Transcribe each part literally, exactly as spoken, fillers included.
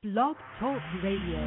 Blog Talk Radio.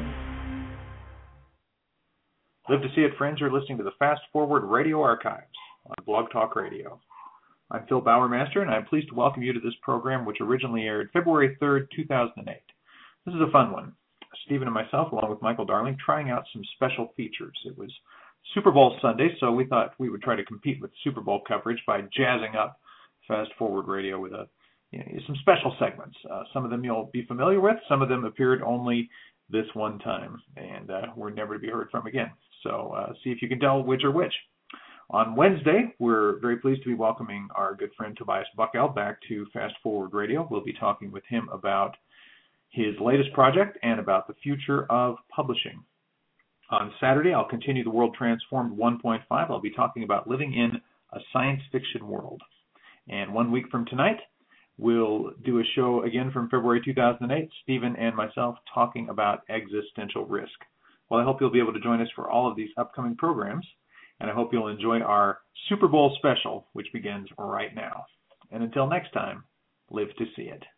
Live to see it, friends. You're listening to the Fast Forward Radio Archives on Blog Talk Radio. I'm Phil Bowermaster, and I'm pleased to welcome you to this program, which originally aired February third, two thousand eight. This is a fun one. Stephen and myself, along with Michael Darling, trying out some special features. It was Super Bowl Sunday, so we thought we would try to compete with Super Bowl coverage by jazzing up Fast Forward Radio with a, you know, some special segments. Uh, some of them you'll be familiar with. Some of them appeared only this one time, and uh, were never to be heard from again. So uh, see if you can tell which are which. On Wednesday, we're very pleased to be welcoming our good friend Tobias Buckell back to Fast Forward Radio. We'll be talking with him about his latest project and about the future of publishing. On Saturday, I'll continue the World Transformed one point five. I'll be talking about living in a science fiction world. And one week from tonight, we'll do a show again from February two thousand eight, Stephen and myself talking about existential risk. Well, I hope you'll be able to join us for all of these upcoming programs, and I hope you'll enjoy our Super Bowl special, which begins right now. And until next time, live to see it.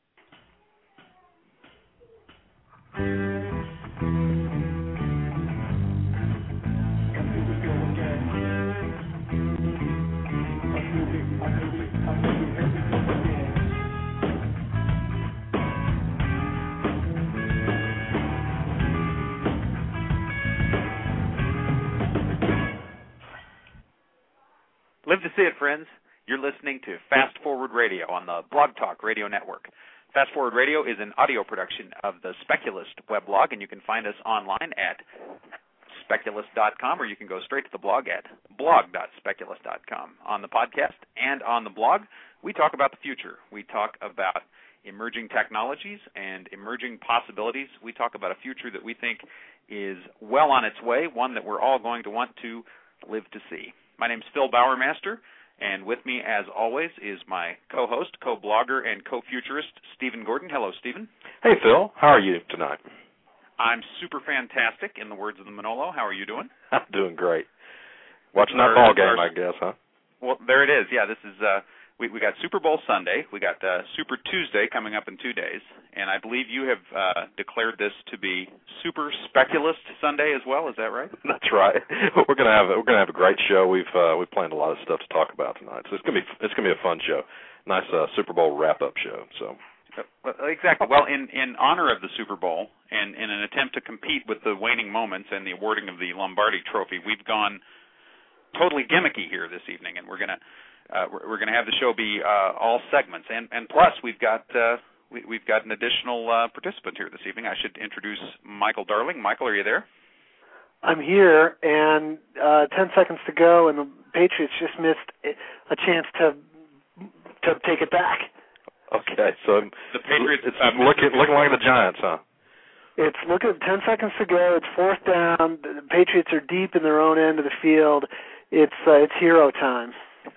Live to see it, friends. You're listening to Fast Forward Radio on the Blog Talk Radio Network. Fast Forward Radio is an audio production of the Speculist weblog, and you can find us online at speculist dot com, or you can go straight to the blog at blog dot speculist dot com. On the podcast and on the blog, we talk about the future. We talk about emerging technologies and emerging possibilities. We talk about a future that we think is well on its way, one that we're all going to want to live to see. My name's Phil Bowermaster, and with me, as always, is my co-host, co-blogger, and co-futurist, Stephen Gordon. Hello, Stephen. Hey, Phil. How are you tonight? I'm super fantastic, in the words of the Manolo. How are you doing? I'm doing great. Watching that ball game, I guess, huh? Well, there it is. Yeah, this is uh, we we got Super Bowl Sunday. We got uh, Super Tuesday coming up in two days, and I believe you have uh, declared this to be Super Speculist Sunday as well. Is that right? That's right. We're gonna have we're gonna have a great show. We've uh, we've planned a lot of stuff to talk about tonight, so it's gonna be it's gonna be a fun show. Nice uh, Super Bowl wrap-up show. So. Well, exactly. Well, in, in honor of the Super Bowl and in an attempt to compete with the waning moments and the awarding of the Lombardi Trophy, we've gone totally gimmicky here this evening, and we're gonna uh, we're, we're gonna have the show be uh, all segments, and, and plus we've got uh, we, we've got an additional uh, participant here this evening. I should introduce Michael Darling. Michael, are you there? I'm here, and uh, ten seconds to go, and the Patriots just missed a chance to to take it back. Okay, so the Patriots, it's uh, looking looking like the Giants, huh? It's look at ten seconds to go. It's fourth down. The Patriots are deep in their own end of the field. It's uh, it's hero time.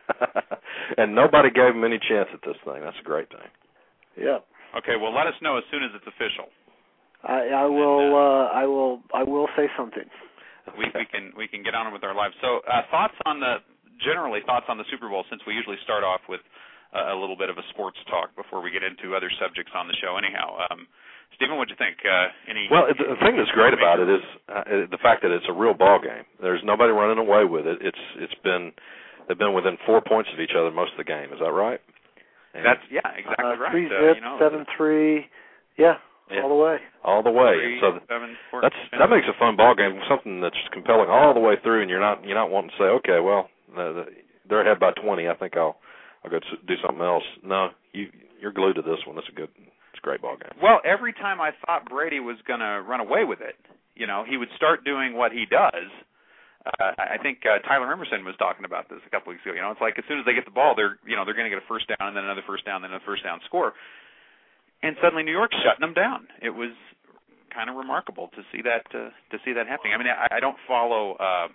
And nobody gave them any chance at this thing. That's a great thing. Yeah. Okay, well, let us know as soon as it's official. I, I will. And, uh, uh, I will. I will say something. We, we can we can get on with our lives. So, uh, thoughts on the generally thoughts on the Super Bowl, since we usually start off with a little bit of a sports talk before we get into other subjects on the show. Anyhow, um, Stephen, what'd you think? Uh, any? Well, the thing that's great about it is uh, the fact that it's a real ball game. There's nobody running away with it. It's it's been they've been within four points of each other most of the game. Is that right? And that's yeah, exactly uh, right. Three uh, zip, you know, seven three, yeah, yeah, all the way, all the way. Three, so seven, four, that's that makes a fun ball game, something that's compelling all the way through, and you're not you're not wanting to say, okay, well, they're ahead by twenty. I think I'll. I'll go do something else. No, you, you're glued to this one. It's a good, it's a great ball game. Well, every time I thought Brady was going to run away with it, you know, he would start doing what he does. Uh, I think uh, Tyler Emerson was talking about this a couple weeks ago. You know, it's like as soon as they get the ball, they're, you know, they're going to get a first down and then another first down, then another first down score, and suddenly New York's shutting them down. It was kind of remarkable to see that uh, to see that happening. I mean, I, I don't follow. Uh,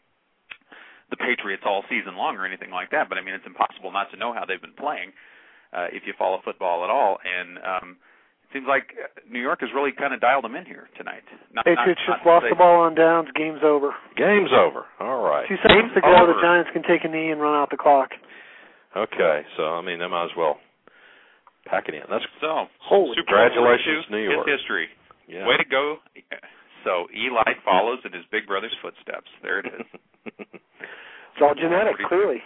the Patriots all season long or anything like that, but I mean it's impossible not to know how they've been playing uh, if you follow football at all. And um, it seems like New York has really kind of dialed them in here tonight. Not, Patriots not, just not lost the ball on downs. Game's over. Game's over. All right. Two seconds to go. The Giants can take a knee and run out the clock. Okay, so I mean they might as well pack it in. That's so. Holy Super congratulations, New York. It's history. Yeah. Way to go. So Eli follows in his big brother's footsteps. There it is. It's all genetic, clearly.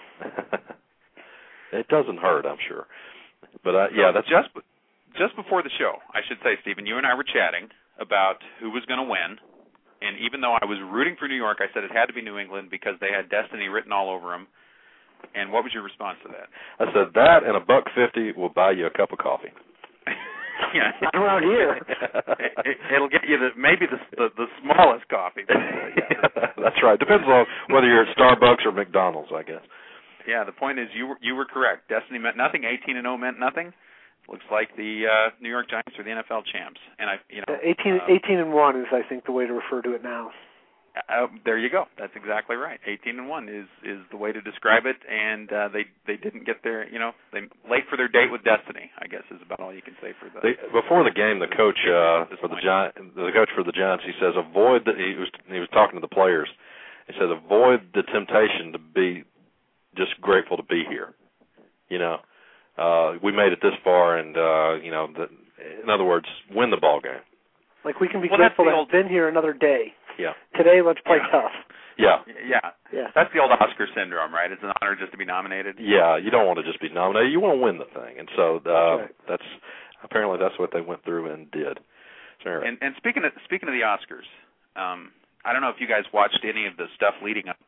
It doesn't hurt, I'm sure. But uh, so yeah, that's just just before the show, I should say, Stephen, you and I were chatting about who was going to win. And even though I was rooting for New York, I said it had to be New England because they had destiny written all over them. And what was your response to that? I said that and a buck fifty will buy you a cup of coffee. Yeah, not around here. it, it'll get you the maybe the the, the smallest coffee. But, uh, yeah. That's right. Depends on whether you're at Starbucks or McDonald's, I guess. Yeah, the point is you were you were correct. Destiny meant nothing. eighteen and oh meant nothing. Looks like the uh, New York Giants are the N F L champs. And I, you know, eighteen, um, eighteen and one is, I think, the way to refer to it now. Uh, there you go. That's exactly right. eighteen and one is is the way to describe it. And uh, they they didn't get their, you know, they late for their date with destiny, I guess is about all you can say for the. They, before the game, the coach uh, for the Giants, the coach for the Giants, he says avoid. The, he was he was talking to the players. He says avoid the temptation to be just grateful to be here. You know, uh, we made it this far, and uh, you know, the, in other words, win the ball game. Like we can be well, grateful that old... been here another day. Yeah. Today, let's play yeah. tough. Yeah. Yeah. Yeah. That's the old Oscar syndrome, right? It's an honor just to be nominated. Yeah, you don't want to just be nominated. You want to win the thing. And so uh, that's, right. that's apparently that's what they went through and did. So, anyway. And, and speaking of speaking of the Oscars, um, I don't know if you guys watched any of the stuff leading up,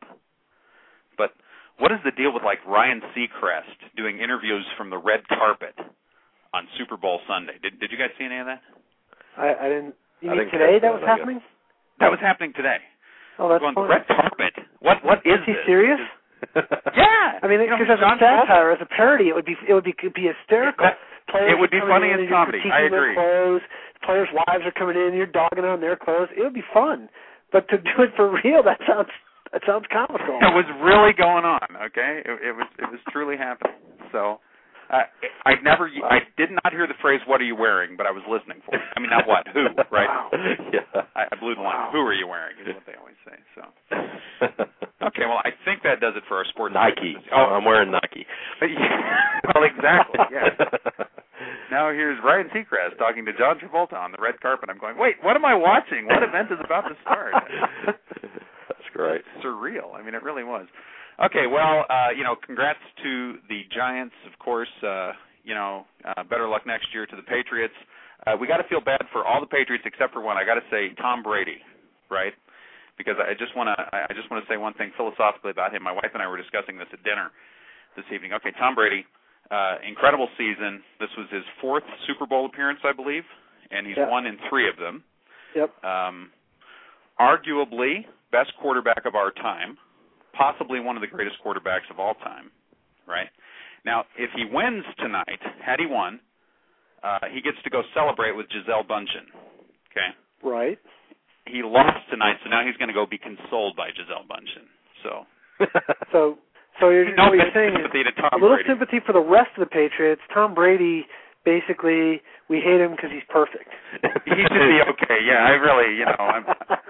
but what is the deal with like Ryan Seacrest doing interviews from the red carpet on Super Bowl Sunday? Did Did you guys see any of that? I, I didn't. You I mean didn't today that that, was happening? That was happening today. Oh, that's on fun. the red carpet. What What is Is he this? serious? Yeah. I mean, You know, because as a John satire, as a parody, it would be it would be could be hysterical. That- Players it would be are coming funny in as and you're comedy. I critiquing their agree. Clothes. Players' wives are coming in. You're dogging on their clothes. It would be fun, but to do it for real, that sounds that sounds comical. It was really going on. Okay, it, it was it was truly happening. So. Uh, I never, I did not hear the phrase "What are you wearing?" but I was listening for it. I mean, not what, who, right? Wow. Yeah. I, I blew the line. Wow. Who are you wearing? Is what they always say. So, okay, well, I think that does it for our sports. Nike. Business. Oh, I'm wearing Nike. Well, exactly. Yeah. Now here's Ryan Seacrest talking to John Travolta on the red carpet. I'm going, wait, what am I watching? What event is about to start? That's great. It's surreal. I mean, it really was. Okay, well, uh, you know, congrats to the Giants, of course. Uh, you know, uh, better luck next year to the Patriots. Uh, we got to feel bad for all the Patriots except for one. I got to say Tom Brady, right? Because I just want to, I just want to say one thing philosophically about him. My wife and I were discussing this at dinner this evening. Okay, Tom Brady, uh, incredible season. This was his fourth Super Bowl appearance, I believe, and he's Yep. won in three of them. Yep. Um, arguably best quarterback of our time. Possibly one of the greatest quarterbacks of all time, right? Now, if he wins tonight, had he won, uh, he gets to go celebrate with Gisele Bundchen, okay? Right. He lost tonight, so now he's going to go be consoled by Gisele Bundchen. So, So, so you're, no what you're saying is sympathy to Tom a little Brady. sympathy for the rest of the Patriots. Tom Brady, basically, we hate him because he's perfect. He should be okay. Yeah, I really, you know, I'm,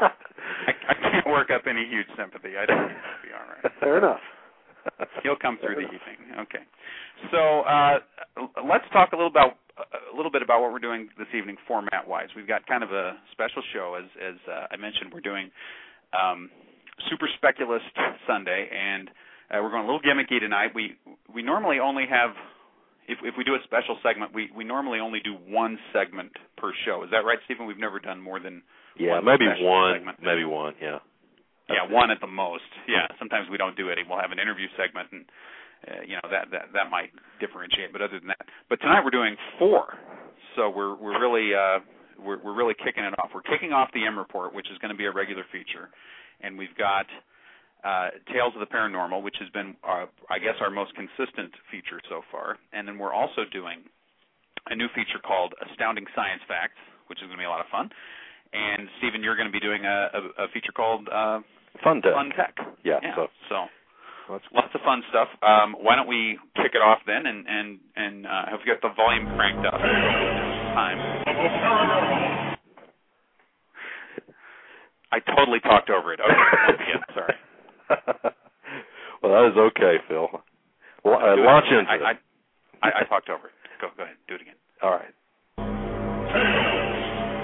I, I can't work up any huge sympathy. I don't think he'll be all right. Fair enough. He'll come through the evening. Okay. So uh, let's talk a little about a little bit about what we're doing this evening, format-wise. We've got kind of a special show, as as uh, I mentioned. We're doing um, Super Speculist Sunday, and uh, we're going a little gimmicky tonight. We we normally only have, if if we do a special segment, we we normally only do one segment per show. Is that right, Stephen? We've never done more than Yeah, one maybe one, segment. maybe one, yeah. Yeah, one at the most. Yeah, sometimes we don't do any. We'll have an interview segment, and uh, you know that, that that might differentiate. But other than that, but tonight we're doing four. So we're we're really uh, we're we're really kicking it off. We're kicking off the M Report, which is going to be a regular feature, and we've got uh, Tales of the Paranormal, which has been uh, I guess our most consistent feature so far, and then we're also doing a new feature called Astounding Science Facts, which is going to be a lot of fun. And Stephen, you're going to be doing a, a, a feature called uh, Fun Tech. Fun Tech. Yeah. yeah. So, so let's lots of fun stuff. Um, why don't we kick it off then, and and and uh, have you got the volume cranked up? Time. I totally talked over it. Okay, once again, sorry. Well, that is okay, Phil. Well, uh, launch into I, it. I, I, I talked over it. Go, go ahead. Do it again. All right.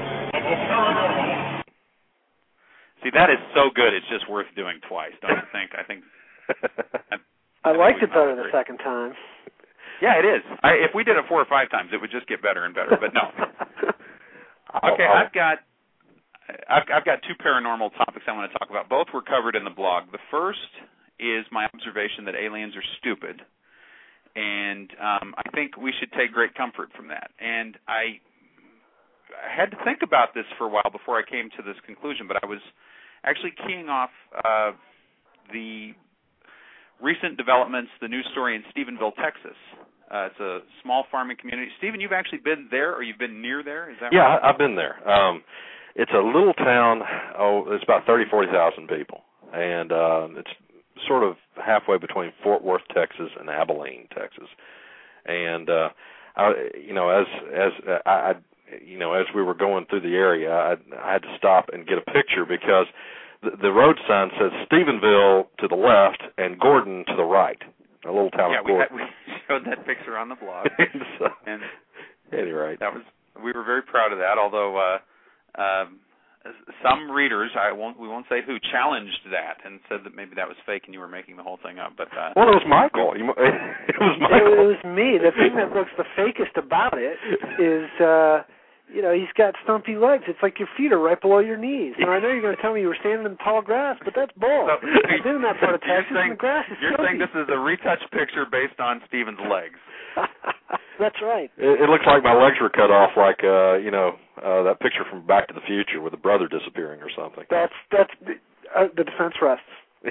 See, that is so good. It's just worth doing twice, don't you think? I think. I, I liked it better the second time. Yeah, it is. I, if we did it four or five times, it would just get better and better. But no. Okay, I've got. I've, I've got two paranormal topics I want to talk about. Both were covered in the blog. The first is my observation that aliens are stupid, and um, I think we should take great comfort from that. And I, I had to think about this for a while before I came to this conclusion, but I was actually keying off uh, the recent developments, the news story in Stephenville, Texas. Uh, it's a small farming community. Stephen, you've actually been there, or you've been near there? Is that yeah, right? Yeah, I've been there. Um, it's a little town. Oh, it's about thirty, forty thousand people, and uh, it's sort of halfway between Fort Worth, Texas, and Abilene, Texas. And uh, I, you know, as as uh, I, you know, as we were going through the area, I, I had to stop and get a picture because the, the road sign says Stephenville to the left and Gordon to the right. A little town yeah, of we, Gordon. had, we showed that picture on the blog. so, and at any rate, that was we were very proud of that. Although uh, um, some readers, I won't we won't say who, challenged that and said that maybe that was fake and you were making the whole thing up. But uh, well, it was Michael. You, it was Michael. It, it was me. The thing that looks the fakest about it is. Uh, You know, he's got stumpy legs. It's like your feet are right below your knees. And I know you're going to tell me you were standing in the tall grass, but that's bull. So, I've been in that part of Texas, saying, and the grass is You're stumpy. saying this is a retouched picture based on Stephen's legs. That's right. It, it looks like my legs were cut off, like uh, you know uh, that picture from Back to the Future with the brother disappearing or something. That's that's uh, the defense rests.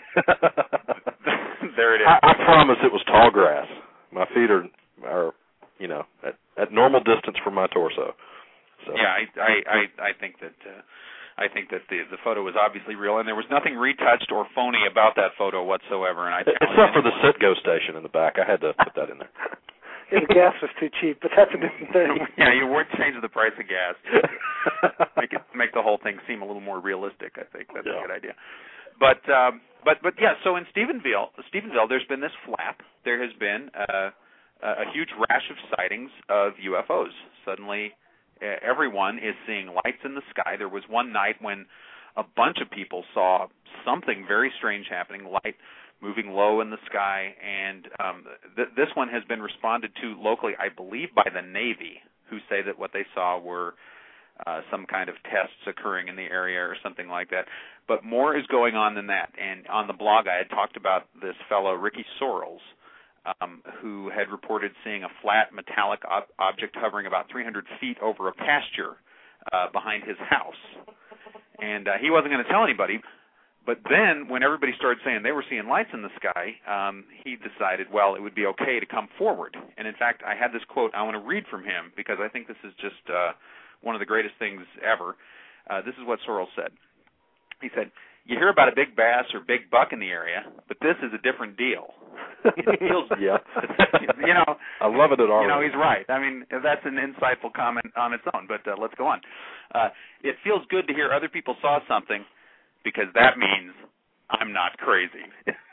There it is. I, I promise it was tall grass. My feet are are you know at, at normal distance from my torso. So. Yeah, I, I, I, I think that uh, I think that the the photo was obviously real, and there was nothing retouched or phony about that photo whatsoever. And I except for the Citgo station in the back, I had to put that in there. Yeah, the gas was too cheap, but that's a different thing. Yeah, you weren't changing the price of gas. make it make the whole thing seem a little more realistic. I think that's yeah. a good idea. But um, but but yeah, so in Stephenville, Stephenville, there's been this flap. There has been uh, a huge rash of sightings of U F Os. Suddenly. Everyone is seeing lights in the sky. There was one night when a bunch of people saw something very strange happening, light moving low in the sky, and um, th- this one has been responded to locally, I believe, by the Navy, who say that what they saw were uh, some kind of tests occurring in the area or something like that. But more is going on than that, and on the blog I had talked about this fellow, Ricky Sorrells, Um, who had reported seeing a flat metallic ob- object hovering about three hundred feet over a pasture uh, behind his house. And uh, he wasn't going to tell anybody, but then when everybody started saying they were seeing lights in the sky, um, he decided, well, it would be okay to come forward. And in fact, I had this quote I want to read from him because I think this is just uh, one of the greatest things ever. Uh, this is what Sorrell said. He said, "You hear about a big bass or big buck in the area, but this is a different deal." It feels, yeah. you know, I love it at all. You know, he's right. I mean, that's an insightful comment on its own, but uh, let's go on. Uh, it feels good to hear other people saw something because that means I'm not crazy.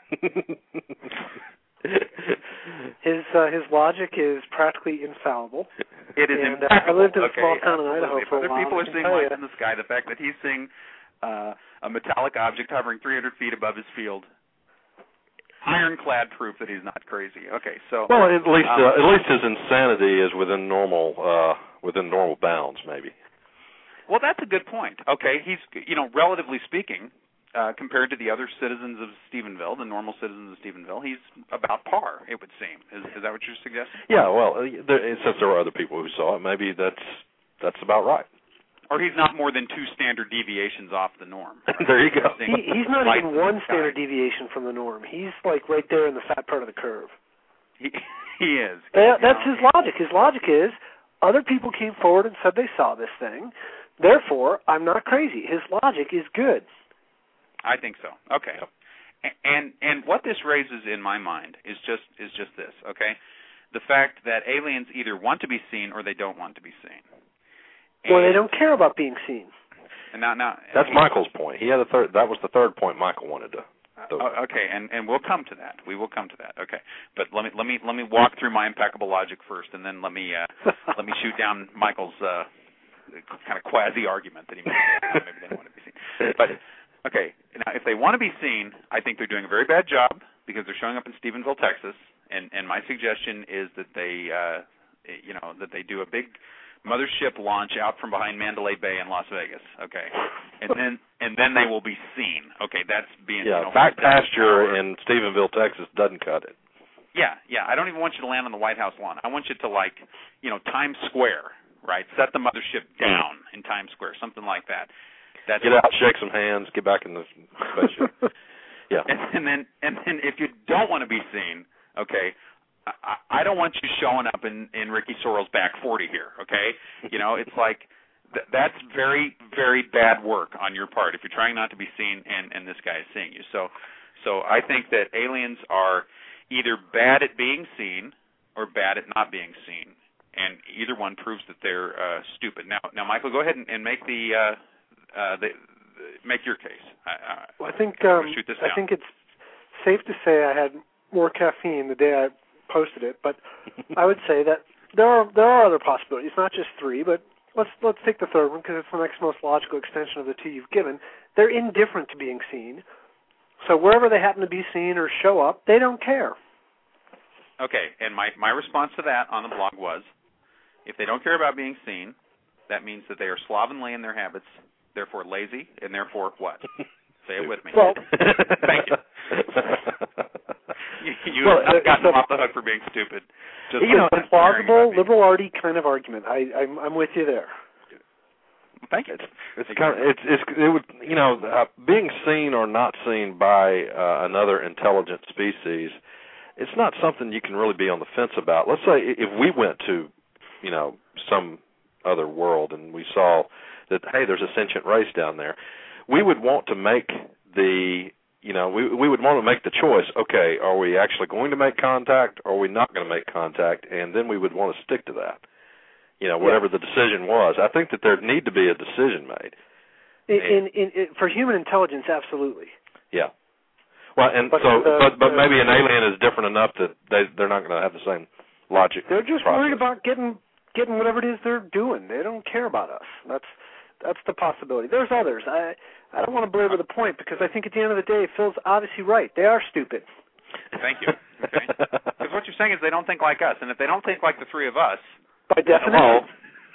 his uh, his logic is practically infallible. It is and, impeccable. Uh, I lived in a okay, small town in Idaho if for a other while. People are seeing lights you. in the sky. The fact that he's seeing uh, a metallic object hovering three hundred feet above his field. Ironclad proof that he's not crazy. Okay, so well, at least um, uh, at least his insanity is within normal uh, within normal bounds, maybe. Well, that's a good point. Okay, he's you know relatively speaking, uh, compared to the other citizens of Stephenville, the normal citizens of Stephenville, he's about par. It would seem. Is, is that what you're suggesting? Yeah. Well, there, since there were other people who saw it, maybe that's that's about right. Or he's not more than two standard deviations off the norm. Right? There you go. He, he's not even one standard deviation from the norm. He's like right there in the fat part of the curve. He, he is. That, that's know. his logic. His logic is other people came forward and said they saw this thing. Therefore, I'm not crazy. His logic is good. I think so. Okay. And and what this raises in my mind is just is just this. Okay, the fact that aliens either want to be seen or they don't want to be seen. Well, they don't care about being seen. And now, now that's Michael's point. He had a third. That was the third point Michael wanted to. Uh, okay, and, and we'll come to that. We will come to that. Okay, but let me let me let me walk through my impeccable logic first, and then let me uh, let me shoot down Michael's uh, kind of quasi argument that he made. Maybe they don't want to be seen. But okay, now if they want to be seen, I think they're doing a very bad job because they're showing up in Stephenville, Texas. And and my suggestion is that they, uh, you know, that they do a big mothership launch out from behind Mandalay Bay in Las Vegas. Okay, and then and then they will be seen. Okay, that's being yeah. You know, back pasture in Stephenville, Texas doesn't cut it. Yeah, yeah. I don't even want you to land on the White House lawn. I want you to, like, you know, Times Square, right? Set the mothership down in Times Square, something like that. That's get out, shake some hands, get back in the spaceship. Yeah. And, and then, and then, if you don't want to be seen, okay, I, I don't want you showing up in, in Ricky Sorrell's back forty here. Okay, you know, it's like th- that's very, very bad work on your part if you're trying not to be seen, and and this guy is seeing you. So, so I think that aliens are either bad at being seen or bad at not being seen, and either one proves that they're uh, stupid. Now, now, Michael, go ahead and, and make the, uh, uh, the, the make your case. I, well, I think um, shoot this I down. think it's safe to say I had more caffeine the day I posted it, but I would say that there are there are other possibilities, not just three, but let's let's take the third one because it's the next most logical extension of the two you've given. They're indifferent to being seen. So wherever they happen to be seen or show up, they don't care. Okay, and my, my response to that on the blog was, if they don't care about being seen, that means that they are slovenly in their habits, therefore lazy, and therefore what? Say it with me. Well, thank you. you you well, have gotten so, off the hook for being stupid. Just you know, a plausible, being... liberal arty kind of argument. I, I'm, I'm with you there. Thank you. It's, it's kind of it's it's it would you know uh, being seen or not seen by uh, another intelligent species. It's not something you can really be on the fence about. Let's say if we went to, you know, some other world and we saw that hey, there's a sentient race down there, we would want to make the you know we we would want to make the choice. Okay, are we actually going to make contact, or are we not going to make contact? And then we would want to stick to that. You know, whatever yeah. the decision was. I think that there need to be a decision made. In, in, in, in, for human intelligence, absolutely. Yeah. Well, and but so, the, but but the, maybe an alien is different enough that they they're not going to have the same logic. They're just process. worried about getting getting whatever it is they're doing. They don't care about us. That's that's the possibility. There's others. I I don't want to belabor the point because I think at the end of the day, Phil's obviously right. They are stupid. Thank you. Okay. Because what you're saying is they don't think like us, and if they don't think like the three of us. By definition.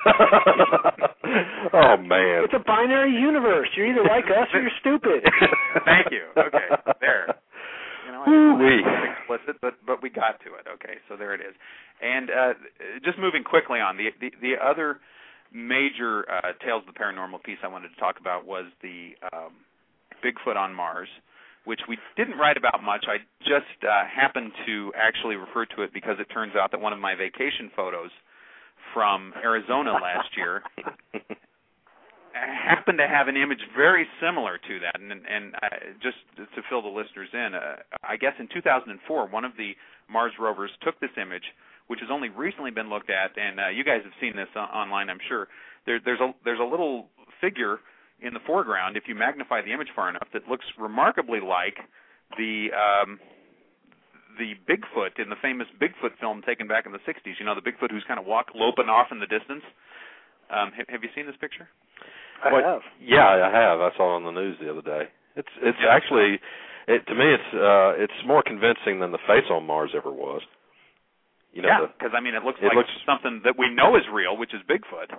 Oh, man. It's a binary universe. You're either like us or you're stupid. Thank you. Okay, there. You know, I didn't want to explicit, but, but we got to it. Okay, so there it is. And uh, just moving quickly on, the the, the other major uh, Tales of the Paranormal piece I wanted to talk about was the um, Bigfoot on Mars, which we didn't write about much. I just uh, happened to actually refer to it because it turns out that one of my vacation photos from Arizona last year happened to have an image very similar to that. And, and uh, just to fill the listeners in, uh, I guess in two thousand four, one of the Mars rovers took this image, which has only recently been looked at, and uh, you guys have seen this on- online, I'm sure. There, there's a there's a little figure in the foreground, if you magnify the image far enough, that looks remarkably like the um, the Bigfoot in the famous Bigfoot film taken back in the sixties. You know, the Bigfoot who's kind of walk loping off in the distance. Um, have, have you seen this picture? I well, have. Yeah, I have. I saw it on the news the other day. It's it's yeah. actually, it, to me, it's uh, it's more convincing than the face on Mars ever was. You know, yeah, because I mean, it looks it like looks... something that we know is real, which is Bigfoot.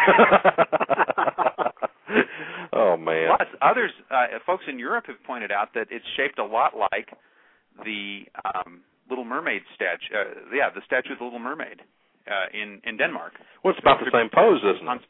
Oh man! Plus, others, uh, folks in Europe have pointed out that it's shaped a lot like the um, Little Mermaid statue. Uh, yeah, the statue of the Little Mermaid uh, in in Denmark. Well, it's about the same pose, isn't it?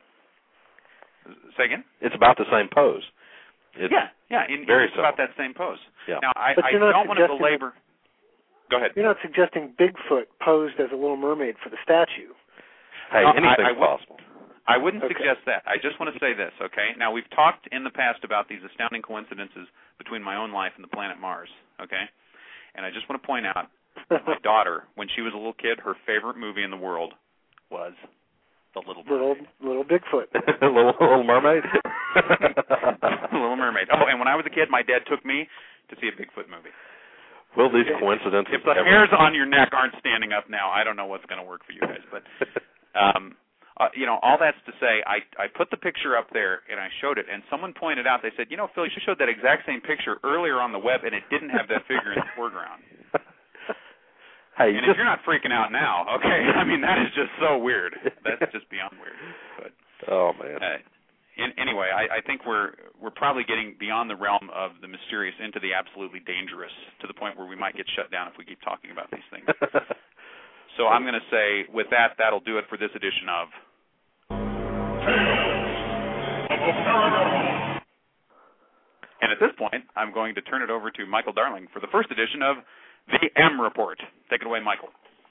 Say again? It's about the same pose. It's yeah, yeah, in, very it's about that same pose. Yeah. Now, I, but I you're not don't want to belabor. Go ahead. You're not suggesting Bigfoot posed as a Little Mermaid for the statue. Hey, no, anything's I, I possible. I wouldn't okay. suggest that. I just want to say this, okay? Now, we've talked in the past about these astounding coincidences between my own life and the planet Mars, okay? And I just want to point out that my daughter, when she was a little kid, her favorite movie in the world was The Little Mermaid. Little, little Bigfoot. little, little Mermaid? Little Mermaid. Oh, and when I was a kid, my dad took me to see a Bigfoot movie. Will these coincidences If the ever... hairs on your neck aren't standing up now, I don't know what's going to work for you guys. But um, uh, you know, all that's to say, I, I put the picture up there and I showed it, and someone pointed out, they said, you know, Phil, you showed that exact same picture earlier on the web, and it didn't have that figure in the foreground. Hey, and just... if you're not freaking out now, okay, I mean, that is just so weird. That's just beyond weird. But, oh, man. Uh, in, anyway, I, I think we're we're probably getting beyond the realm of the mysterious into the absolutely dangerous, to the point where we might get shut down if we keep talking about these things. So I'm going to say, with that, that'll do it for this edition of... And at this point, I'm going to turn it over to Michael Darling for the first edition of The M Report. Take it away, Michael.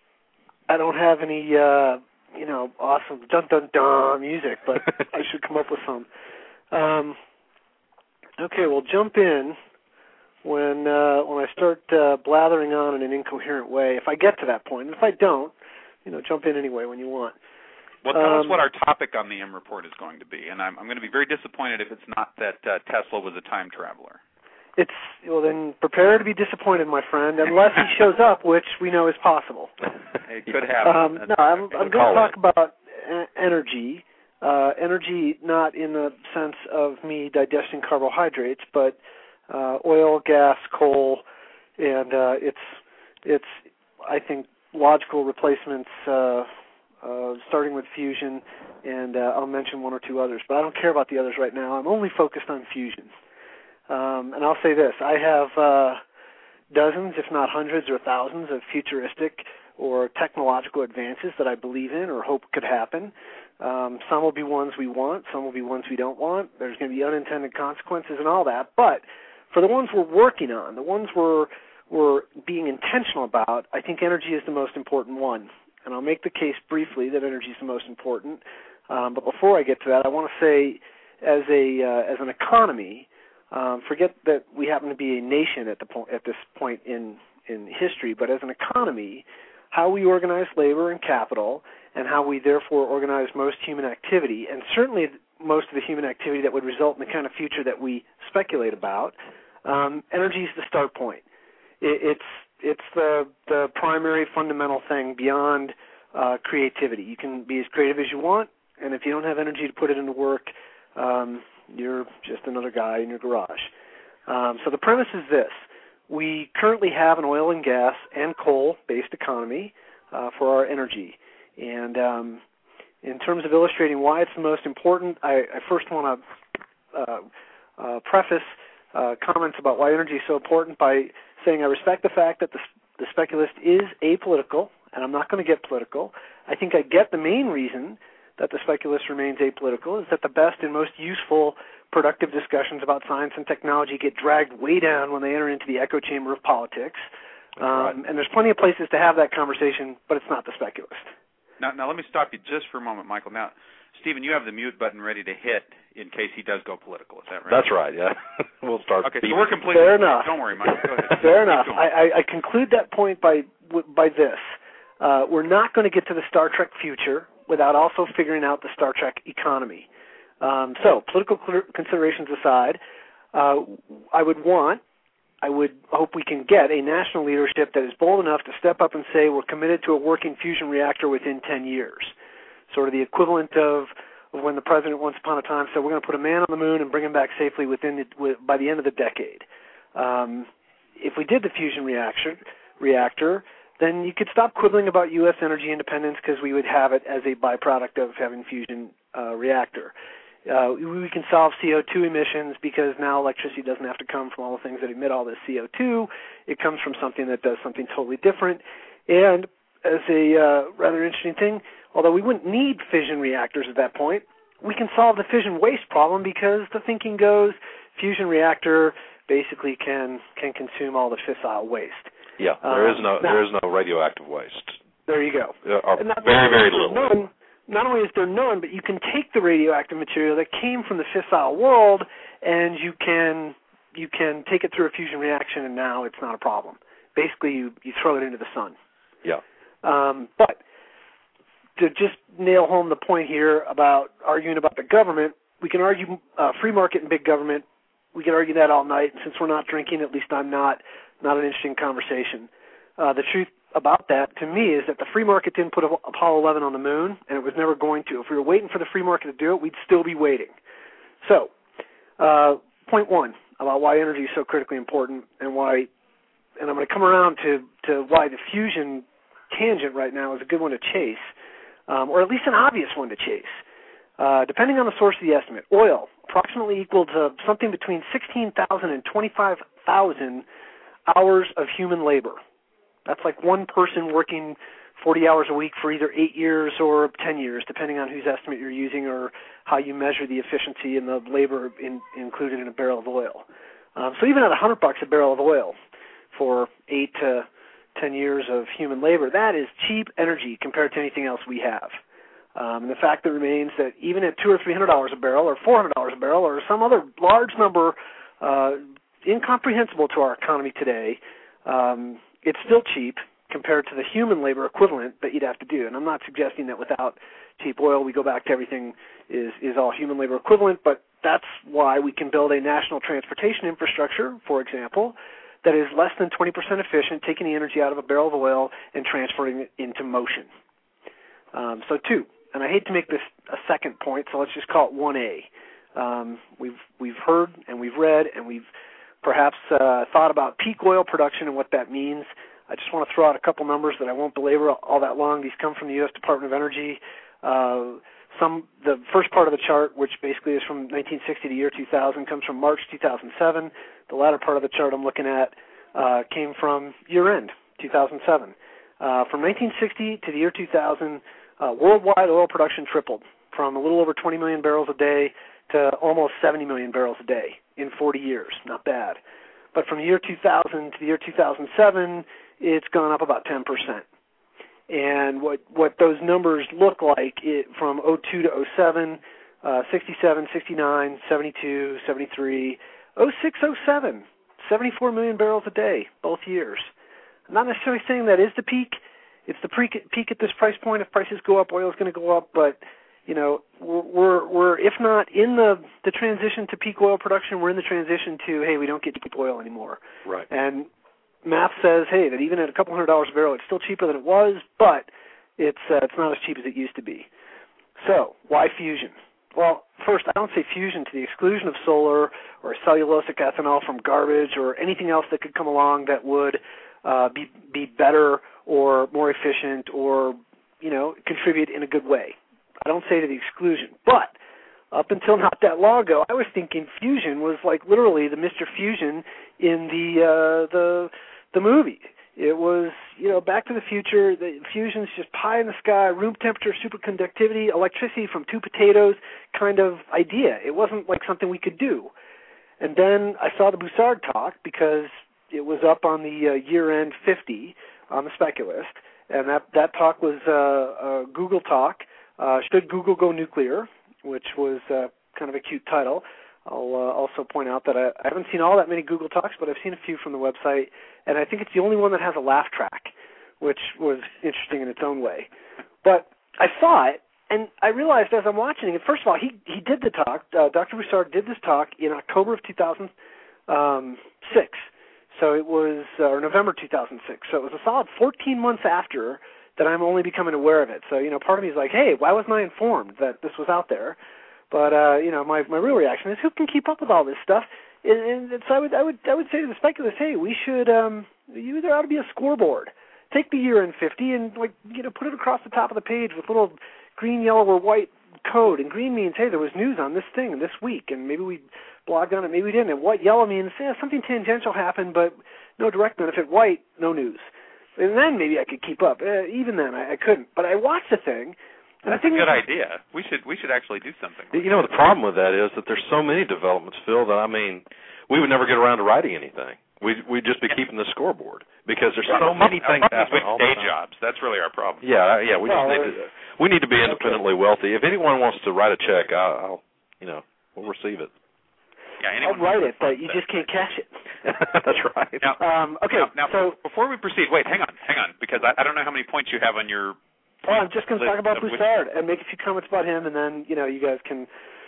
I don't have any, uh, you know, awesome dun-dun-dun music, but I should come up with some. Um, okay, we'll jump in when uh, when I start uh, blathering on in an incoherent way, if I get to that point. If I don't, you know, jump in anyway when you want. Well, tell um, us what our topic on the M Report is going to be, and I'm, I'm going to be very disappointed if it's not that uh, Tesla was a time traveler. It's well, then prepare to be disappointed, my friend, unless he shows up, which we know is possible. It could happen. Um, no, I'm, I'm going to talk it. about e- energy. Uh, energy, not in the sense of me digesting carbohydrates, but uh, oil, gas, coal, and uh, it's it's I think logical replacements. Uh, Uh, starting with fusion, and uh, I'll mention one or two others, but I don't care about the others right now. I'm only focused on fusion. Um, and I'll say this, I have uh, dozens, if not hundreds or thousands of futuristic or technological advances that I believe in or hope could happen. Um, some will be ones we want, some will be ones we don't want. There's going to be unintended consequences and all that, but for the ones we're working on, the ones we're, we're being intentional about, I think energy is the most important one. And I'll make the case briefly that energy is the most important. Um, but before I get to that, I want to say, as a uh, as an economy, um, forget that we happen to be a nation at the po- at this point in in history. But as an economy, how we organize labor and capital, and how we therefore organize most human activity, and certainly most of the human activity that would result in the kind of future that we speculate about, um, energy is the start point. It, it's It's the the primary fundamental thing beyond uh, creativity. You can be as creative as you want, and if you don't have energy to put it into work, um, you're just another guy in your garage. Um, so the premise is this. We currently have an oil and gas and coal-based economy uh, for our energy. And um, in terms of illustrating why it's the most important, I, I first want to uh, uh, preface uh, comments about why energy is so important by saying I respect the fact that the, the speculist is apolitical, and I'm not going to get political. I think I get the main reason that the speculist remains apolitical is that the best and most useful, productive discussions about science and technology get dragged way down when they enter into the echo chamber of politics. Um, right. And there's plenty of places to have that conversation, but it's not the speculist. Now, now let me stop you just for a moment, Michael. Now, Stephen, you have the mute button ready to hit in case he does go political. Is that right? That's right, yeah. We'll start. Okay, so we're completely... Fair enough. Don't worry, Michael. Go ahead. Fair enough. I, I, I conclude that point by by this. Uh, we're not going to get to the Star Trek future without also figuring out the Star Trek economy. Um, so, political considerations aside, uh, I would want, I would hope we can get a national leadership that is bold enough to step up and say we're committed to a working fusion reactor within ten years. Sort of the equivalent of, of when the president once upon a time said we're going to put a man on the moon and bring him back safely within the, with, by the end of the decade. Um, if we did the fusion reaction, reactor, then you could stop quibbling about U S energy independence because we would have it as a byproduct of having fusion uh, reactor. Uh, we can solve C O two emissions because now electricity doesn't have to come from all the things that emit all this C O two. It comes from something that does something totally different. And as a uh, rather interesting thing, although we wouldn't need fission reactors at that point, we can solve the fission waste problem because the thinking goes fusion reactor basically can can consume all the fissile waste. Yeah, there um, is no now, there is no radioactive waste. There you go. Uh, and not, very very little. None, not only is there none, but you can take the radioactive material that came from the fissile world, and you can you can take it through a fusion reaction, and now it's not a problem. Basically, you you throw it into the sun. Yeah. Um, but to just nail home the point here about arguing about the government, we can argue uh, free market and big government. We can argue that all night. And since we're not drinking, at least I'm not, not an interesting conversation. Uh, the truth about that, to me, is that the free market didn't put Apollo eleven on the moon, and it was never going to. If we were waiting for the free market to do it, we'd still be waiting. So, uh, point one about why energy is so critically important, and why, and I'm going to come around to, to why the fusion tangent right now is a good one to chase, um, or at least an obvious one to chase. Uh, depending on the source of the estimate, oil, approximately equal to something between sixteen thousand and twenty-five thousand hours of human labor. That's like one person working forty hours a week for either eight years or ten years, depending on whose estimate you're using or how you measure the efficiency and the labor in, included in a barrel of oil. Um, so even at one hundred bucks a barrel of oil for eight to ten years of human labor, that is cheap energy compared to anything else we have. Um, and the fact that remains that even at two or three hundred dollars a barrel, or four hundred dollars a barrel, or some other large number, uh, incomprehensible to our economy today, um, it's still cheap compared to the human labor equivalent that you'd have to do. And I'm not suggesting that without cheap oil we go back to everything is is all human labor equivalent, but that's why we can build a national transportation infrastructure, for example, that is less than twenty percent efficient, taking the energy out of a barrel of oil and transferring it into motion. Um, so two. And I hate to make this a second point, so let's just call it one A. Um, we've we've heard and we've read and we've perhaps uh, thought about peak oil production and what that means. I just want to throw out a couple numbers that I won't belabor all that long. These come from the U S Department of Energy. Uh, some the first part of the chart, which basically is from nineteen sixty to year two thousand, comes from March two thousand seven. The latter part of the chart I'm looking at uh, came from year-end two thousand seven. Uh, from nineteen sixty to the year two thousand, Uh, worldwide oil production tripled from a little over twenty million barrels a day to almost seventy million barrels a day in forty years. Not bad. But from the year two thousand to the year two thousand seven, it's gone up about ten percent. And what what those numbers look like it, from oh two to oh seven, uh, sixty-seven, sixty-nine, seventy-two, seventy-three, oh six, oh seven, seventy-four million barrels a day, both years. I'm not necessarily saying that is the peak. It's the peak at this price point. If prices go up, oil is going to go up. But, you know, we're, we're if not in the, the transition to peak oil production, we're in the transition to, hey, we don't get cheap oil anymore. Right. And math says, hey, that even at a couple hundred dollars a barrel, it's still cheaper than it was, but it's uh, it's not as cheap as it used to be. So why fusion? Well, first, I don't say fusion to the exclusion of solar or cellulosic ethanol from garbage or anything else that could come along that would uh, be be better or more efficient or, you know, contribute in a good way. I don't say to the exclusion. But up until not that long ago, I was thinking fusion was like literally the Mister Fusion in the uh, the the movie. It was, you know, Back to the Future. The fusion's just pie in the sky, room temperature, superconductivity, electricity from two potatoes kind of idea. It wasn't like something we could do. And then I saw the Bussard talk because it was up on the uh, year-end fifty on the Speculist, and that, that talk was uh, a Google talk, uh, Should Google Go Nuclear, which was uh, kind of a cute title. I'll uh, also point out that I, I haven't seen all that many Google talks, but I've seen a few from the website, and I think it's the only one that has a laugh track, which was interesting in its own way. But I saw it, and I realized as I'm watching it, first of all, he, he did the talk, uh, Doctor Bussard did this talk in October of two thousand six. So it was, uh, or November two thousand six. So it was a solid fourteen months after that I'm only becoming aware of it. So, you know, part of me is like, hey, why wasn't I informed that this was out there? But, uh, you know, my, my real reaction is, who can keep up with all this stuff? And, and so I would, I would, I would say to the speculators, hey, we should, um, you, there ought to be a scoreboard. Take the year in fifty and, like, you know, put it across the top of the page with little green, yellow, or white code. And green means, hey, there was news on this thing this week, and maybe we blogged on it, maybe we didn't. And white, yellow means, yeah, something tangential happened, but no direct benefit. White, no news. And then maybe I could keep up. Uh, even then, I, I couldn't. But I watched the thing. And That's I think a good idea. We should we should actually do something. You know, the problem with that is that there's so many developments, Phil, that, I mean, we would never get around to writing anything. We we'd just be keeping the scoreboard because there's so many things happening all the time. Day jobs. That's really our problem. Yeah, yeah. We well, just need to, we need to be independently okay. wealthy. If anyone wants to write a check, I'll, I'll you know, we'll receive it. Yeah, I'll write it, but you just can't cash it. That's right. Now, um, okay. Now, now, so before we proceed, wait, hang on, hang on, because I, I don't know how many points you have on your. Oh, I'm just going to talk about Bussard and make a few comments about him, and then you know you guys can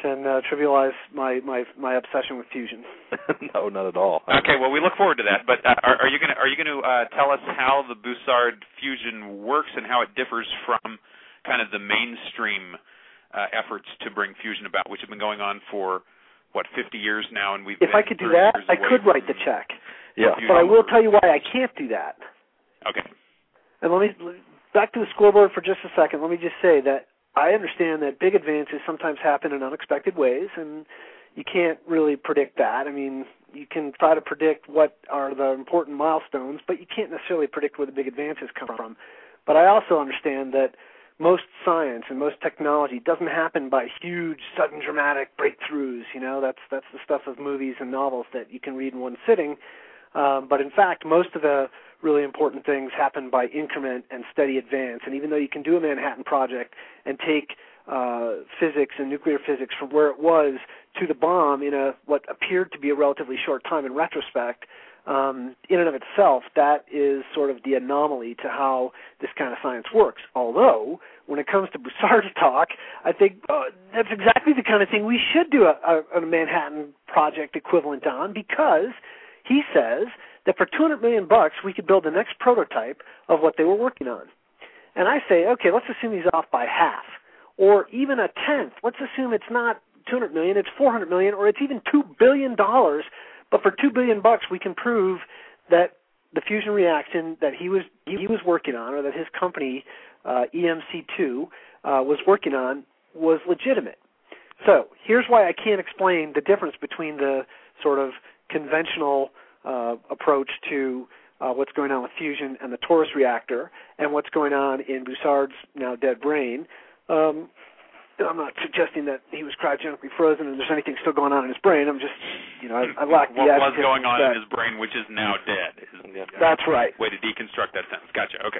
and uh, trivialize my, my, my obsession with fusion. No, not at all. Okay, well, we look forward to that. But uh, are, are you going to are you going to uh, tell us how the Bussard fusion works and how it differs from kind of the mainstream uh, efforts to bring fusion about, which have been going on for what fifty years now, and we've if been I could do that, I could write the check. Yeah, but I will tell you why I can't do that. Okay. And let me back to the scoreboard for just a second. Let me just say that I understand that big advances sometimes happen in unexpected ways, and you can't really predict that. I mean, you can try to predict what are the important milestones, but you can't necessarily predict where the big advances come from. But I also understand that most science and most technology doesn't happen by huge, sudden, dramatic breakthroughs. You know, that's that's the stuff of movies and novels that you can read in one sitting. Um, but in fact, most of the really important things happen by increment and steady advance. And even though you can do a Manhattan Project and take uh, physics and nuclear physics from where it was to the bomb in a what appeared to be a relatively short time in retrospect, um, in and of itself, that is sort of the anomaly to how this kind of science works. Although, when it comes to Bussard's talk, I think oh, that's exactly the kind of thing we should do a, a, a Manhattan Project equivalent on, because he says that for two hundred million bucks, we could build the next prototype of what they were working on. And I say, okay, let's assume he's off by half, or even a tenth. Let's assume it's not two hundred million, it's four hundred million, or it's even two billion dollars. But for two billion bucks, we can prove that the fusion reaction that he was he was working on, or that his company uh, E M C two uh, was working on, was legitimate. So here's why I can't explain the difference between the sort of conventional uh, approach to uh, what's going on with fusion and the torus reactor, and what's going on in Bussard's now dead brain. Um, I'm not suggesting that he was cryogenically frozen and there's anything still going on in his brain. I'm just, you know, I, I lack the what adjective. was going on that. in his brain, which is now dead. That's right. Way to deconstruct that sentence. Gotcha. Okay.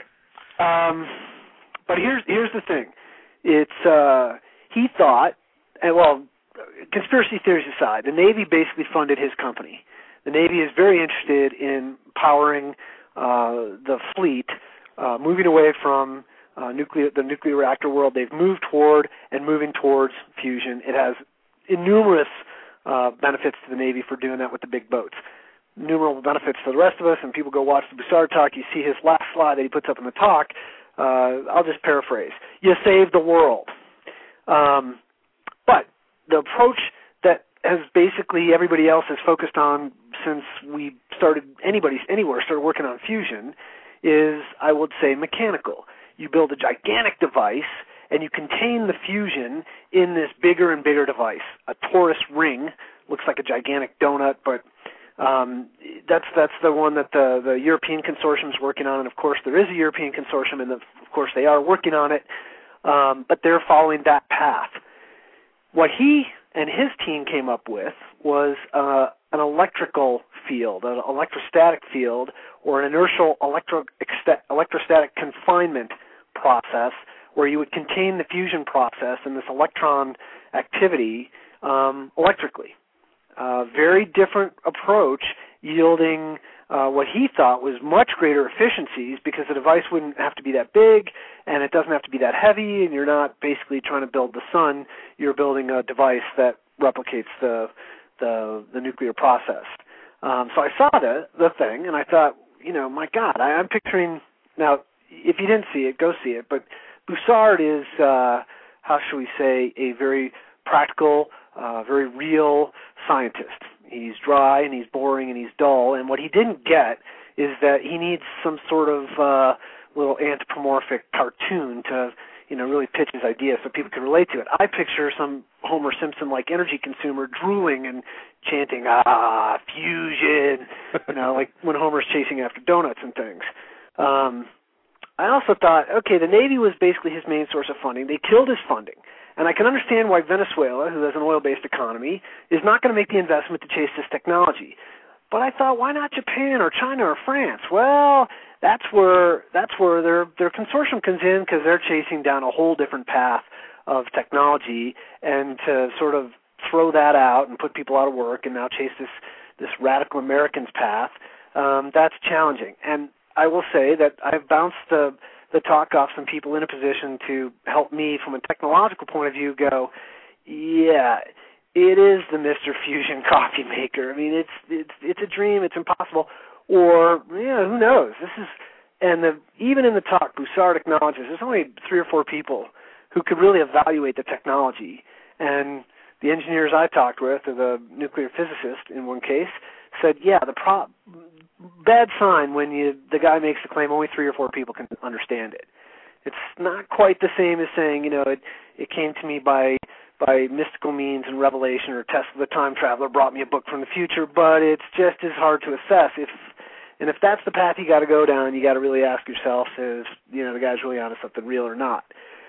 Um, but here's here's the thing. It's uh, he thought, and well, conspiracy theories aside, the Navy basically funded his company. The Navy is very interested in powering uh, the fleet, uh, moving away from Uh, nuclear, the nuclear reactor world. They've moved toward and moving towards fusion. It has innumerous uh, benefits to the Navy for doing that with the big boats. Numerous benefits to the rest of us, and people go watch the Bussard talk. You see his last slide that he puts up in the talk. Uh, I'll just paraphrase. You saved the world. Um, but the approach that has basically everybody else has focused on since we started, anybody, anywhere started working on fusion, is, I would say, mechanical. You build a gigantic device, and you contain the fusion in this bigger and bigger device. A torus ring looks like a gigantic donut, but um, that's that's the one that the, the European consortium is working on. And, of course, there is a European consortium, and, the, of course, they are working on it, um, but they're following that path. What he and his team came up with was uh, an electrical field, an electrostatic field, or an inertial electro, electrostatic confinement process where you would contain the fusion process and this electron activity um, electrically. Uh, very different approach, yielding uh, what he thought was much greater efficiencies, because the device wouldn't have to be that big and it doesn't have to be that heavy, and you're not basically trying to build the sun. You're building a device that replicates the the, the nuclear process. Um, so I saw the, the thing, and I thought, you know, my God, I, I'm picturing, now, if you didn't see it, go see it, but Bussard is, uh, how shall we say, a very practical, uh, very real scientist. He's dry, and he's boring, and he's dull, and what he didn't get is that he needs some sort of uh, little anthropomorphic cartoon to, you know, really pitch his idea so people can relate to it. I picture some Homer Simpson-like energy consumer drooling and chanting, ah, fusion, you know, like when Homer's chasing after donuts and things. Um, I also thought, okay, the Navy was basically his main source of funding. They killed his funding. And I can understand why Venezuela, who has an oil-based economy, is not going to make the investment to chase this technology. But I thought, why not Japan or China or France? Well, that's where that's where their their consortium comes in, because they're chasing down a whole different path of technology, and to sort of throw that out and put people out of work and now chase this this radical Americans path, um, that's challenging. And I will say that I've bounced the the talk off some people in a position to help me from a technological point of view go, yeah, it is the Mister Fusion coffee maker. I mean, it's it's it's a dream. It's impossible. Or yeah, who knows? This is and the even in the talk, Bussard acknowledges there's only three or four people who could really evaluate the technology. And the engineers I talked with, or the nuclear physicist in one case, said, yeah, the pro- bad sign when you the guy makes the claim only three or four people can understand it. It's not quite the same as saying, you know, it it came to me by by mystical means and revelation, or Tesla the time traveler brought me a book from the future, but it's just as hard to assess. If and if that's the path you got to go down, you got to really ask yourself, is, you know, the guy's really onto something real or not?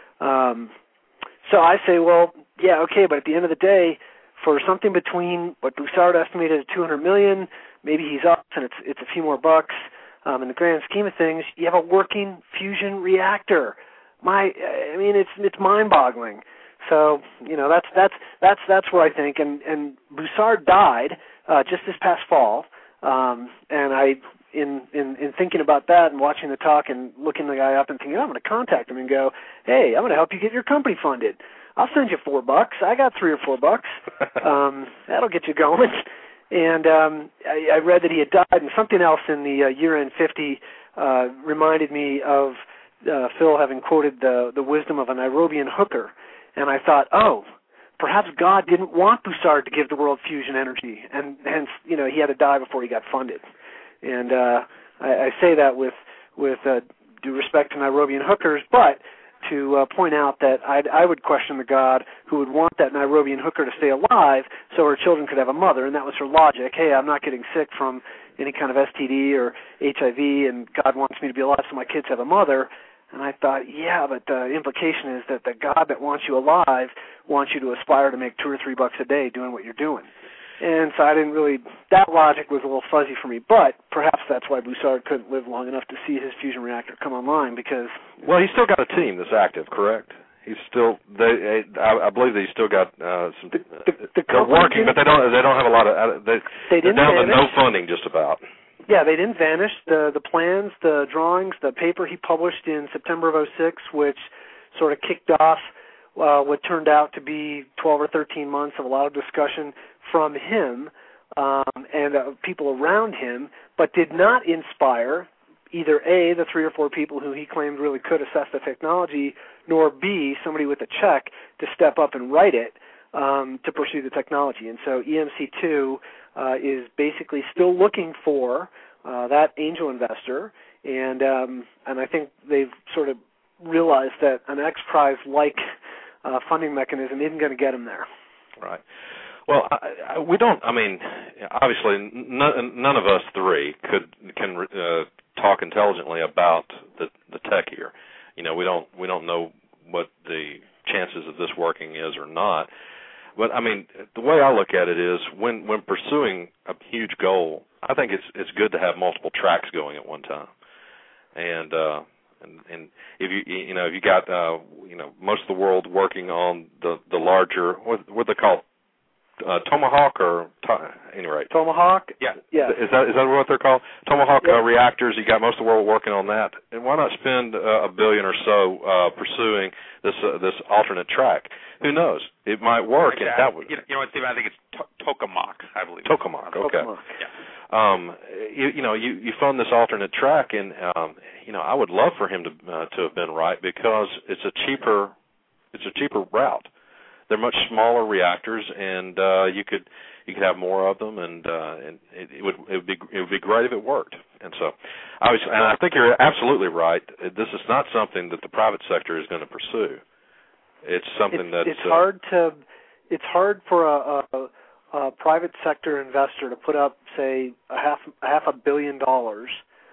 Um, so I say, well, yeah, okay, but at the end of the day, for something between what Bussard estimated at two hundred million dollars, maybe he's up and it's it's a few more bucks. Um, in the grand scheme of things, you have a working fusion reactor. My, I mean, it's it's mind-boggling. So, you know, that's that's that's that's where I think. And and Bussard died uh, just this past fall. Um, and I, in, in in thinking about that and watching the talk and looking the guy up and thinking, oh, I'm going to contact him and go, hey, I'm going to help you get your company funded. I'll send you four bucks. I got three or four bucks. Um, that'll get you going. And um, I, I read that he had died, and something else in the uh, year-end fifty uh, reminded me of uh, Phil having quoted the the wisdom of a Nairobian hooker. And I thought, oh, perhaps God didn't want Bussard to give the world fusion energy, and hence, you know, he had to die before he got funded. And uh, I, I say that with with uh, due respect to Nairobian hookers, but to uh, point out that I'd, I would question the God who would want that Nairobian hooker to stay alive so her children could have a mother, and that was her logic. Hey, I'm not getting sick from any kind of S T D or H I V, and God wants me to be alive so my kids have a mother. And I thought, yeah, but the implication is that the God that wants you alive wants you to aspire to make two or three bucks a day doing what you're doing. And so I didn't really, that logic was a little fuzzy for me, but perhaps that's why Bussard couldn't live long enough to see his fusion reactor come online, because... Well, he's still got a team that's active, correct? He's still, they, I, I believe that he's still got uh, some, the, the, the they're working, but they don't, they don't have a lot of, they, they they're down to no funding just about. Yeah, they didn't vanish. The the plans, the drawings, the paper he published in September of oh six, which sort of kicked off uh, what turned out to be twelve or thirteen months of a lot of discussion from him um, and uh, people around him, but did not inspire either A, the three or four people who he claimed really could assess the technology, nor B, somebody with a check to step up and write it um, to pursue the technology. And so E M C two uh, is basically still looking for uh, that angel investor, and um, and I think they've sort of realized that an X Prize-like uh, funding mechanism isn't going to get them there. Right. Well, I, I, we don't. I mean, obviously, none, none of us three could can uh, talk intelligently about the the tech here. You know, we don't we don't know what the chances of this working is or not. But I mean, the way I look at it is, when when pursuing a huge goal, I think it's it's good to have multiple tracks going at one time. And uh, and, and if you you know if you got uh, you know most of the world working on the the larger, what what they call Uh, Tomahawk or to, any rate. Tomahawk? Yeah. Yeah. Is that is that what they're called? Tomahawk yep. uh, reactors. You got most of the world working on that. And why not spend uh, a billion or so uh, pursuing this uh, this alternate track? Who knows? It might work. Yeah, and that would. You know what, Steve? I think it's to- Tokamak. I believe. Tokamak. Okay. Tokamak. Yeah. Um, you, you know, you, you fund this alternate track, and um, you know, I would love for him to uh, to have been right, because it's a cheaper it's a cheaper route. They're much smaller reactors, and uh, you could you could have more of them, and uh, and it, it would it would be it would be great if it worked. And so, I was, and I think you're absolutely right. This is not something that the private sector is going to pursue. It's something it's, that's it's uh, hard to it's hard for a, a, a private sector investor to put up, say, a half a half a billion dollars,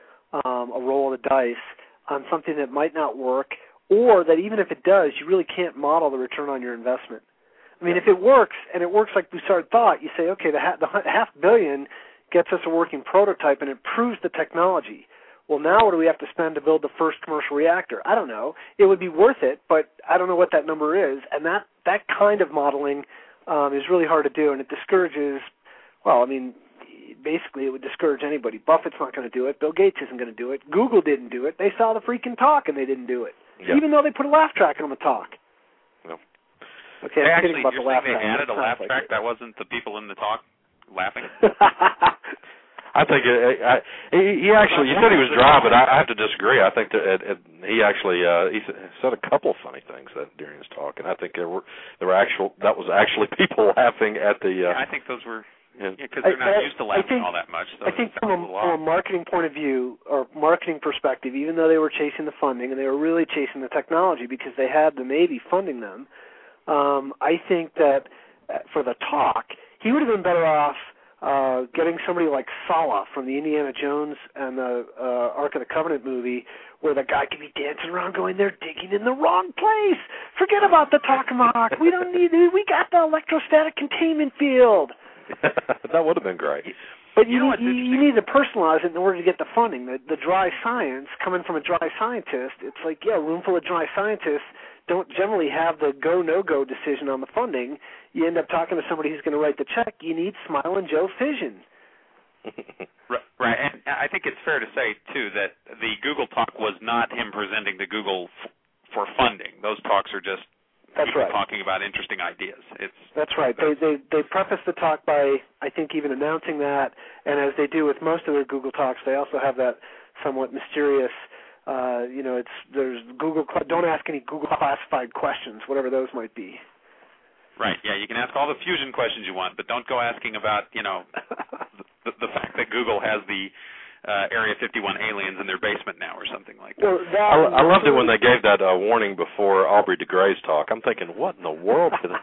um, a roll of the dice on something that might not work, or that even if it does, you really can't model the return on your investment. I mean, if it works, and it works like Bussard thought, you say, okay, the, ha- the half billion gets us a working prototype, and it proves the technology. Well, now what do we have to spend to build the first commercial reactor? I don't know. It would be worth it, but I don't know what that number is. And that, that kind of modeling um, is really hard to do, and it discourages, well, I mean, basically it would discourage anybody. Buffett's not going to do it. Bill Gates isn't going to do it. Google didn't do it. They saw the freaking talk, and they didn't do it. Yeah. Even though they put a laugh track on the talk. No. Okay, they I'm actually, kidding about you're the laugh saying they track. added a It laugh sounds track? like That wasn't the people in the talk laughing? I think it, I, he, he actually. You said he was dry, but I, I have to disagree. I think that it, it, he actually uh, he said a couple of funny things that during his talk, and I think there were there were actual that was actually people laughing at the. Uh, yeah, I think those were because Yeah, they're not I, used to laughing think, all that much. So I think from a, from a marketing point of view or marketing perspective, even though they were chasing the funding and they were really chasing the technology because they had the Navy funding them, um, I think that for the talk, he would have been better off uh, getting somebody like Sallah from the Indiana Jones and the uh, Ark of the Covenant movie, where the guy could be dancing around going, they're digging in the wrong place. Forget about the Tokamak. We don't need it. We got the electrostatic containment field. That would have been great. But you, you know, need, you, you need to personalize it in order to get the funding. The, the dry science, coming from a dry scientist, it's like, yeah, a room full of dry scientists don't generally have the go, no-go decision on the funding. You end up talking to somebody who's going to write the check. You need Smiling Joe Fission. Right, right, and I think it's fair to say, too, that the Google talk was not him presenting to Google f- for funding. Those talks are just That's people right. talking about interesting ideas. It's That's right. They, they they preface the talk by, I think, even announcing that, and as they do with most of their Google talks, they also have that somewhat mysterious, uh, you know, it's there's Google, don't ask any Google classified questions, whatever those might be. right. Yeah, you can ask all the fusion questions you want, but don't go asking about, you know, the, the fact that Google has the uh, Area fifty-one aliens in their basement now or something like that. Well, that I, I loved it when they gave that uh, warning before Aubrey de Grey's talk. I'm thinking, what in the world? Could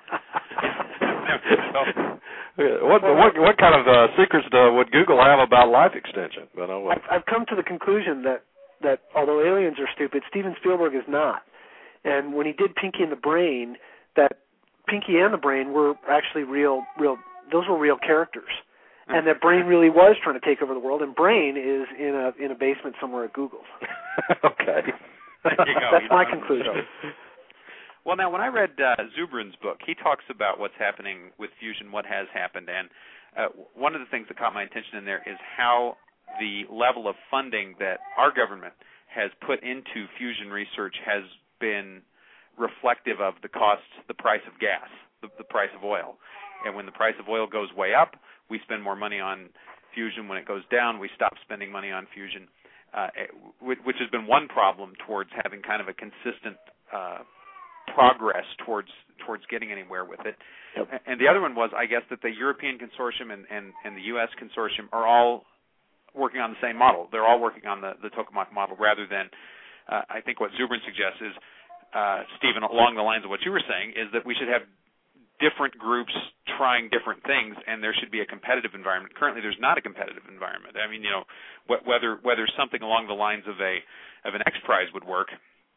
what, what what kind of uh, secrets do, would Google have about life extension? But oh, well. I've, I've come to the conclusion that, that although aliens are stupid, Steven Spielberg is not. And when he did Pinky and the Brain, that Pinky and the Brain were actually real, real. Those were real characters. And that Brain really was trying to take over the world, and Brain is in a in a basement somewhere at Google. Okay. There you go. That's You my know, conclusion. Well, now, when I read uh, Zubrin's book, he talks about what's happening with fusion, what has happened, and uh, one of the things that caught my attention in there is how the level of funding that our government has put into fusion research has been reflective of the cost, the price of gas, the, the price of oil. And when the price of oil goes way up, we spend more money on fusion. When it goes down, we stop spending money on fusion, uh, which has been one problem towards having kind of a consistent uh, progress towards towards getting anywhere with it. Yep. And the other one was, I guess, that the European consortium and, and, and the U S consortium are all working on the same model. They're all working on the, the tokamak model rather than, uh, I think what Zubrin suggests is, uh, Stephen, along the lines of what you were saying, is that we should have different groups trying different things, and there should be a competitive environment. Currently, there's not a competitive environment. I mean, you know, wh- whether whether something along the lines of a of an X Prize would work,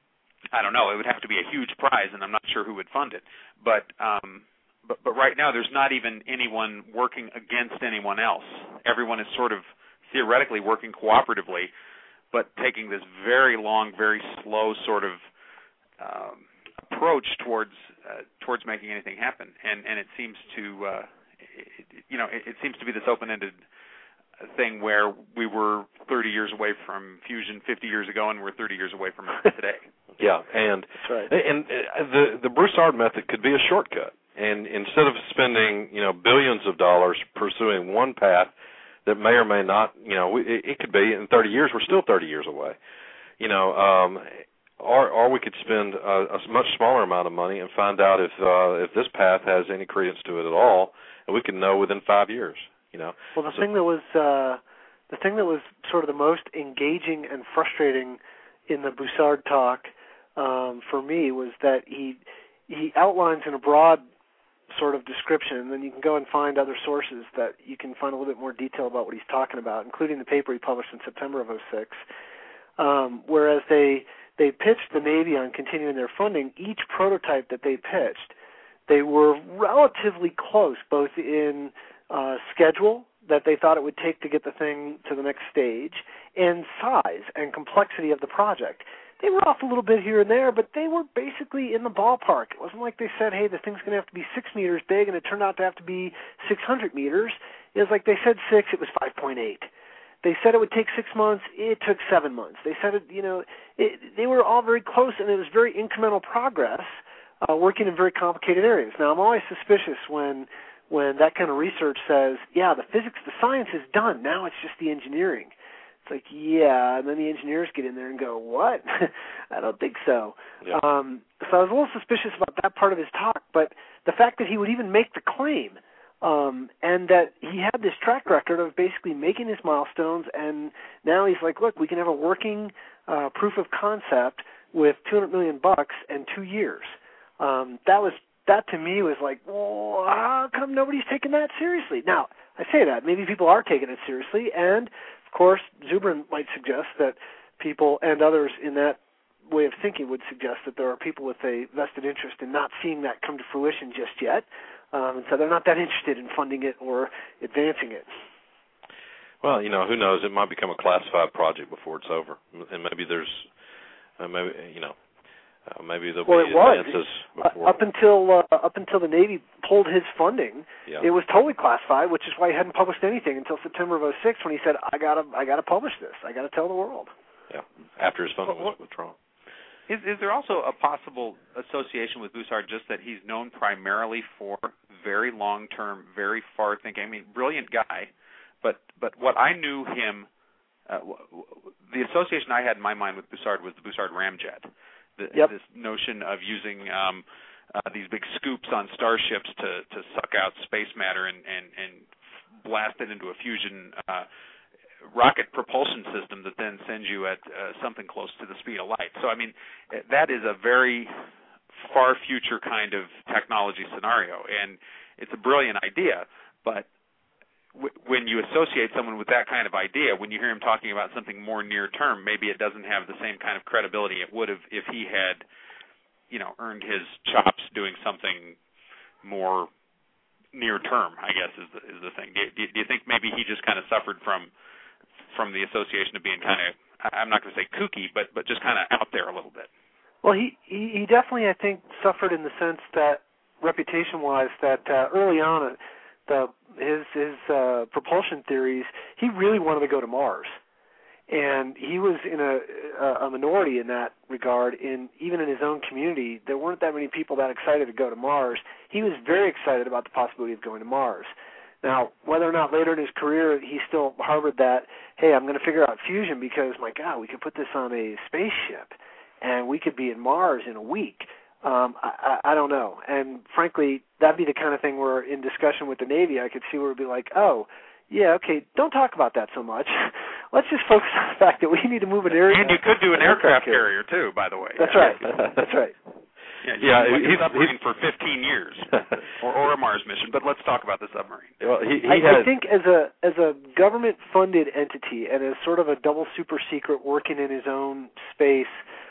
I don't know. It would have to be a huge prize, and I'm not sure who would fund it. But um, but but right now, there's not even anyone working against anyone else. Everyone is sort of theoretically working cooperatively, but taking this very long, very slow sort of um, approach towards uh, towards making anything happen, and and it seems to uh, it, you know it, it seems to be this open-ended thing where we were thirty years away from fusion fifty years ago, and we're thirty years away from it today. Yeah, and That's right. and the the Broussard method could be a shortcut, and instead of spending you know billions of dollars pursuing one path that may or may not, you know, it, it could be in thirty years we're still thirty years away, you know. Um, Or, or we could spend a, a much smaller amount of money and find out if uh, if this path has any credence to it at all, and we can know within five years. You know. Well, the so, thing that was uh, the thing that was sort of the most engaging and frustrating in the Broussard talk um, for me was that he he outlines in a broad sort of description, and then you can go and find other sources that you can find a little bit more detail about what he's talking about, including the paper he published in September of oh six. Um, whereas they They pitched the Navy on continuing their funding. Each prototype that they pitched, they were relatively close, both in uh, schedule that they thought it would take to get the thing to the next stage, and size and complexity of the project. They were off a little bit here and there, but they were basically in the ballpark. It wasn't like they said, hey, the thing's going to have to be six meters big, and it turned out to have to be six hundred meters. It was like they said six, it was five point eight. They said it would take six months. It took seven months. They said it, you know, it, they were all very close, and it was very incremental progress. uh, working in very complicated areas. Now, I'm always suspicious when when that kind of research says, yeah, the physics, the science is done. Now it's just the engineering. It's like, yeah, and then the engineers get in there and go, what? I don't think so. Yeah. Um, so I was a little suspicious about that part of his talk, but the fact that he would even make the claim um, and that he had this track record of basically making his milestones, and now he's like, look, we can have a working uh, proof of concept with two hundred million bucks and two years. Um, that was that to me was like, well, how come nobody's taking that seriously? Now, I say that maybe people are taking it seriously, and of course, Zubrin might suggest that people and others in that way of thinking would suggest that there are people with a vested interest in not seeing that come to fruition just yet, um, and so they're not that interested in funding it or advancing it. Well, you know, who knows? It might become a classified project before it's over, and maybe there's, uh, maybe you know, uh, maybe there'll well, be it was. advances before. Uh, up until uh, up until the Navy pulled his funding, yeah. it was totally classified, which is why he hadn't published anything until September of oh six when he said, "I gotta, I gotta publish this. I gotta tell the world." Yeah, after his funding was withdrawn. Is, is there also a possible association with Bussard, just that he's known primarily for very long-term, very far-thinking? I mean, brilliant guy, but but what I knew him, uh, the association I had in my mind with Bussard was the Bussard ramjet. The, yep. This notion of using um, uh, these big scoops on starships to, to suck out space matter and, and, and blast it into a fusion uh, rocket propulsion system that then sends you at uh, something close to the speed of light. So, I mean, that is a very far future kind of technology scenario, and it's a brilliant idea, but w- when you associate someone with that kind of idea, when you hear him talking about something more near term, maybe it doesn't have the same kind of credibility it would have if he had, you know, earned his chops doing something more near term, I guess is the, is the thing. Do, do, do you think maybe he just kind of suffered from from the association of being kind of, I'm not going to say kooky, but but just kind of out there a little bit? Well, he, he, he definitely, I think, suffered in the sense that, reputation-wise, that uh, early on, uh, the his his uh, propulsion theories, he really wanted to go to Mars, and he was in a, a minority in that regard. In even in his own community, there weren't that many people that excited to go to Mars. He was very excited about the possibility of going to Mars. Now, whether or not later in his career he still harbored that, hey, I'm going to figure out fusion because, my God, we could put this on a spaceship and we could be in Mars in a week. Um, I, I, I don't know. And frankly, that'd be the kind of thing where in discussion with the Navy I could see where it would be like, oh, yeah, okay, don't talk about that so much. Let's just focus on the fact that we need to move an area. And you could do an aircraft carrier, too, by the way. That's right. That's right. Yeah, yeah like he's a submarine for fifteen years, or, or a Mars mission. But let's talk about the submarine. Well, he, he I, has, I think as a as a government-funded entity and as sort of a double super secret working in his own space,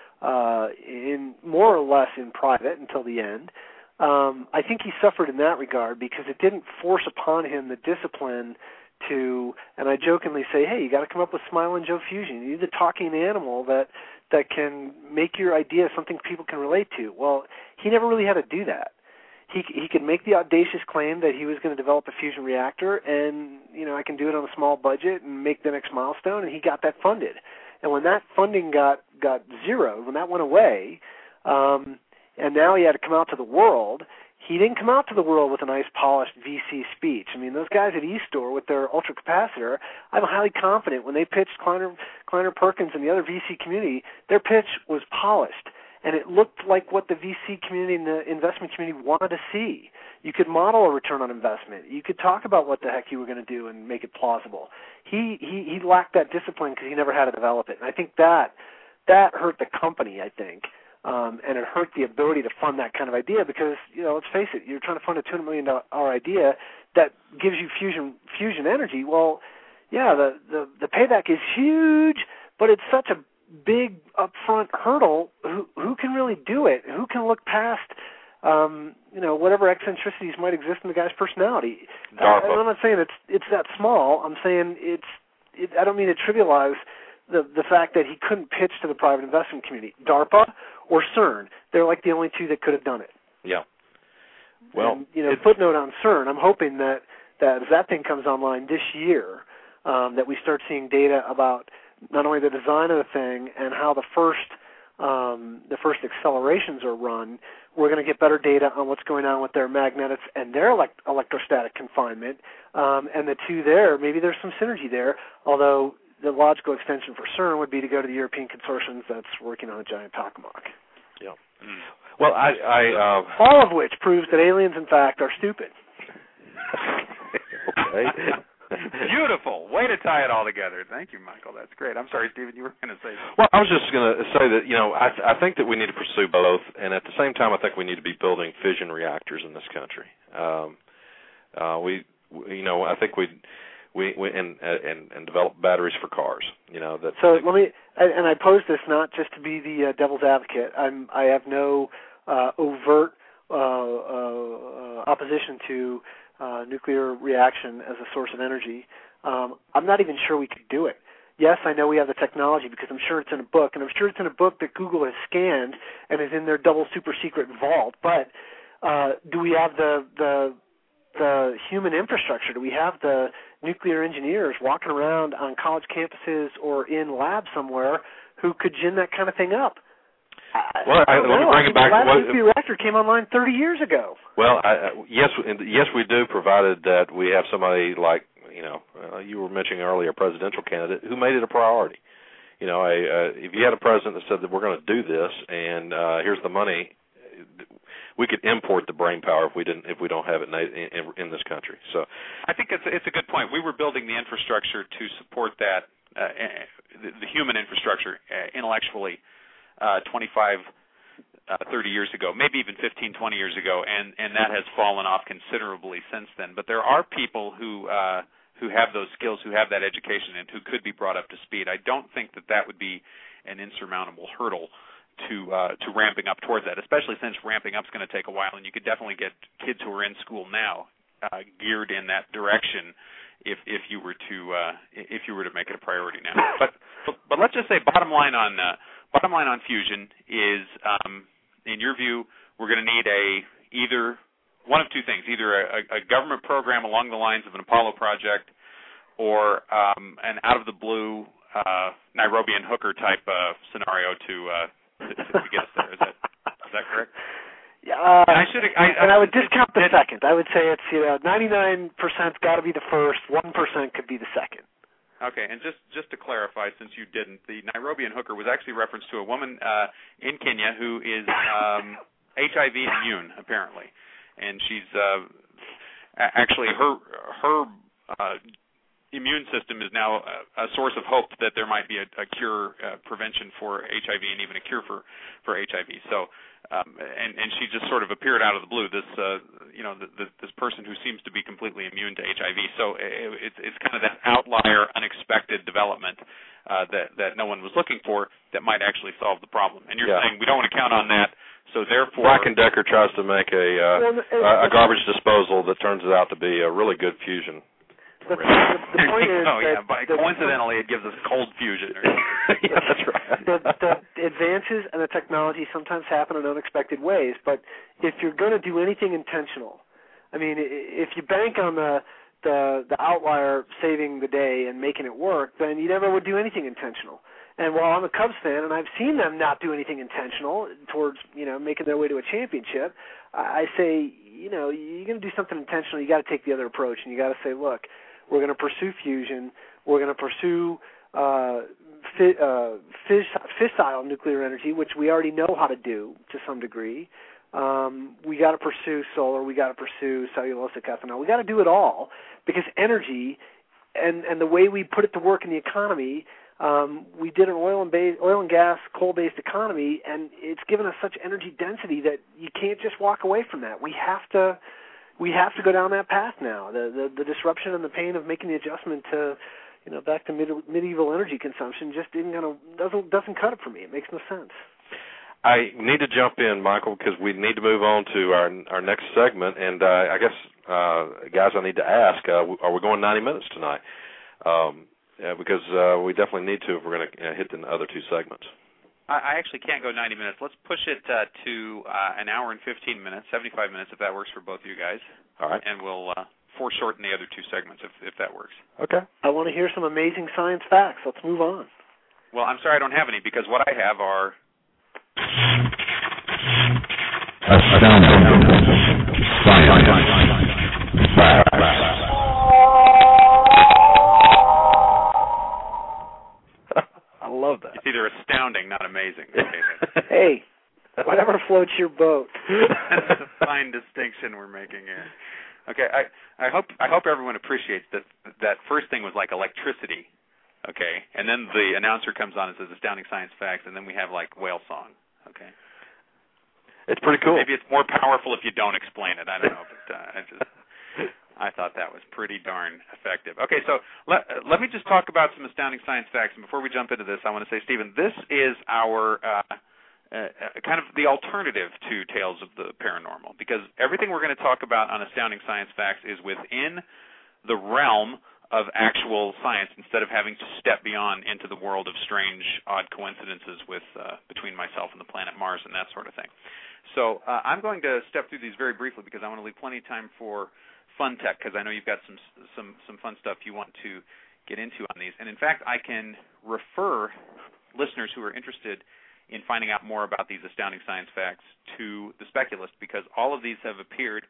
uh, in more or less in private until the end, um, I think he suffered in that regard because it didn't force upon him the discipline to, and I jokingly say, hey, you got to come up with Smiling Joe Fusion. You need the talking animal that that can make your idea something people can relate to. Well, he never really had to do that. He he could make the audacious claim that he was going to develop a fusion reactor, and you know I can do it on a small budget and make the next milestone, and he got that funded. And when that funding got got zeroed, when that went away, um, and now he had to come out to the world, he didn't come out to the world with a nice polished V C speech. I mean, those guys at eStore with their ultra capacitor, I'm highly confident when they pitched Kleiner, Kleiner Perkins and the other V C community, their pitch was polished. And it looked like what the V C community and the investment community wanted to see. You could model a return on investment. You could talk about what the heck you were going to do and make it plausible. He he, he lacked that discipline because he never had to develop it. And I think that that hurt the company, I think. Um, and it hurt the ability to fund that kind of idea because, you know, let's face it, you're trying to fund a two hundred million dollars idea that gives you fusion fusion energy. Well, yeah, the, the, the payback is huge, but it's such a big upfront hurdle. Who, who can really do it? Who can look past, um, you know, whatever eccentricities might exist in the guy's personality? Uh, I'm not saying it's it's that small. I'm saying it's. It, I don't mean to trivialize the the fact that he couldn't pitch to the private investment community. DARPA or CERN, they're like the only two that could have done it. Yeah. Well, and, you know, footnote on CERN, I'm hoping that, that as that thing comes online this year, um, that we start seeing data about not only the design of the thing and how the first um, the first accelerations are run, we're going to get better data on what's going on with their magnetics and their elect- electrostatic confinement. Um, and the two there, maybe there's some synergy there, although the logical extension for CERN would be to go to the European consortiums that's working on a giant tokamak. Yeah. Mm. Well, I... I uh... All of which proves that aliens, in fact, are stupid. Okay. Beautiful. Way to tie it all together. Thank you, Michael. That's great. I'm sorry, Stephen, you were going to say something. Well, I was just going to say that, you know, I, th- I think that we need to pursue both, and at the same time, I think we need to be building fission reactors in this country. Um, uh, we, we, you know, I think we, we, we and, and and develop batteries for cars. You know that. So let me, and I pose this not just to be the uh, devil's advocate. I'm, I have no uh, overt uh, uh, opposition to Uh, nuclear reaction as a source of energy. Um, I'm not even sure we could do it. Yes, I know we have the technology because I'm sure it's in a book, and I'm sure it's in a book that Google has scanned and is in their double super secret vault. But uh, do we have the, the the human infrastructure? Do we have the nuclear engineers walking around on college campuses or in labs somewhere who could gin that kind of thing up? Well, I, I let me bring it back. The last what, nuclear reactor came online thirty years ago. Well, I, yes, yes, we do, provided that we have somebody like, you know, uh, you were mentioning earlier, a presidential candidate who made it a priority. You know, a, uh, if you had a president that said that we're going to do this, and uh, here's the money, we could import the brain power if we didn't, if we don't have it in, in, in this country. So, I think it's it's a good point. We were building the infrastructure to support that, uh, the, the human infrastructure uh, intellectually. Uh, twenty-five, uh, thirty years ago, maybe even fifteen, twenty years ago, and, and that has fallen off considerably since then. But there are people who uh, who have those skills, who have that education, and who could be brought up to speed. I don't think that that would be an insurmountable hurdle to uh, to ramping up towards that, especially since ramping up is going to take a while, and you could definitely get kids who are in school now uh, geared in that direction if if you were to uh, if you were to make it a priority now. But but, but let's just say bottom line on uh, Bottom line on fusion is, um, in your view, we're going to need a either one of two things: either a, a government program along the lines of an Apollo project, or um, an out-of-the-blue uh, Nairobi and Hooker type uh, scenario to, uh, to to get us there. Is that is that correct? Yeah, uh, and I should. I, and I, I would discount the second. I would say it's you know ninety-nine percent's got to be the first, one percent could be the second. Okay, and just, just to clarify, since you didn't, the Nairobi and Hooker was actually reference to a woman uh, in Kenya who is um, H I V immune, apparently, and she's uh, actually her her uh, immune system is now a, a source of hope that there might be a, a cure, uh, prevention for H I V, and even a cure for, for H I V. So, um, and and she just sort of appeared out of the blue. This uh, you know the, the, this person who seems to be completely immune to H I V. So it, it's it's kind of that outlier, unexpected development uh, that that no one was looking for that might actually solve the problem. And you're yeah. saying we don't want to count on that. So therefore, Black and Decker tries to make a uh, well, a garbage disposal that turns out to be a really good fusion. The, the, the point is oh, that yeah, but the, coincidentally, it gives us cold fusion. yeah, that's right. The, the advances and the technology sometimes happen in unexpected ways, but if you're going to do anything intentional, I mean, if you bank on the, the the outlier saving the day and making it work, then you never would do anything intentional. And while I'm a Cubs fan and I've seen them not do anything intentional towards, you know, making their way to a championship, I say, you know, you're going to do something intentional, you got to take the other approach, and you got to say, look, we're going to pursue fusion. We're going to pursue uh, fi- uh, fiss- fissile nuclear energy, which we already know how to do to some degree. Um, we got to pursue solar. We got to pursue cellulosic ethanol. We got to do it all because energy and, and the way we put it to work in the economy, um, we did an oil and base, oil and gas, coal-based economy, and it's given us such energy density that you can't just walk away from that. We have to. We have to go down that path now. The, the the disruption and the pain of making the adjustment to, you know, back to mid, medieval energy consumption just isn't gonna doesn't doesn't cut it for me. It makes no sense. I need to jump in, Michael, because we need to move on to our our next segment. And uh, I guess, uh, guys, I need to ask: uh, Are we going ninety minutes tonight? Um, yeah, because uh, we definitely need to if we're going to uh, hit the other two segments. I actually can't go ninety minutes. Let's push it uh, to uh, an hour and fifteen minutes, seventy-five minutes, if that works for both of you guys. All right. And we'll uh, foreshorten the other two segments if, if that works. Okay. I want to hear some amazing science facts. Let's move on. Well, I'm sorry I don't have any because what I have are I love that. It's either astounding, not amazing. Hey, whatever floats your boat. That's a fine distinction we're making here. Okay, I, I hope I hope everyone appreciates that that first thing was like electricity, okay, and then the announcer comes on and says astounding science facts, and then we have like whale song, okay. It's pretty cool. Maybe it's more powerful if you don't explain it. I don't know, but uh, I just I thought that was pretty darn effective. Okay, so let let me just talk about some astounding science facts, and before we jump into this, I want to say, Stephen, this is our uh, Uh, kind of the alternative to Tales of the Paranormal, because everything we're going to talk about on Astounding Science Facts is within the realm of actual science, instead of having to step beyond into the world of strange, odd coincidences with uh, between myself and the planet Mars and that sort of thing. So uh, I'm going to step through these very briefly because I want to leave plenty of time for fun tech, because I know you've got some some some fun stuff you want to get into on these. And in fact, I can refer listeners who are interested in finding out more about these astounding science facts to The Speculist, because all of these have appeared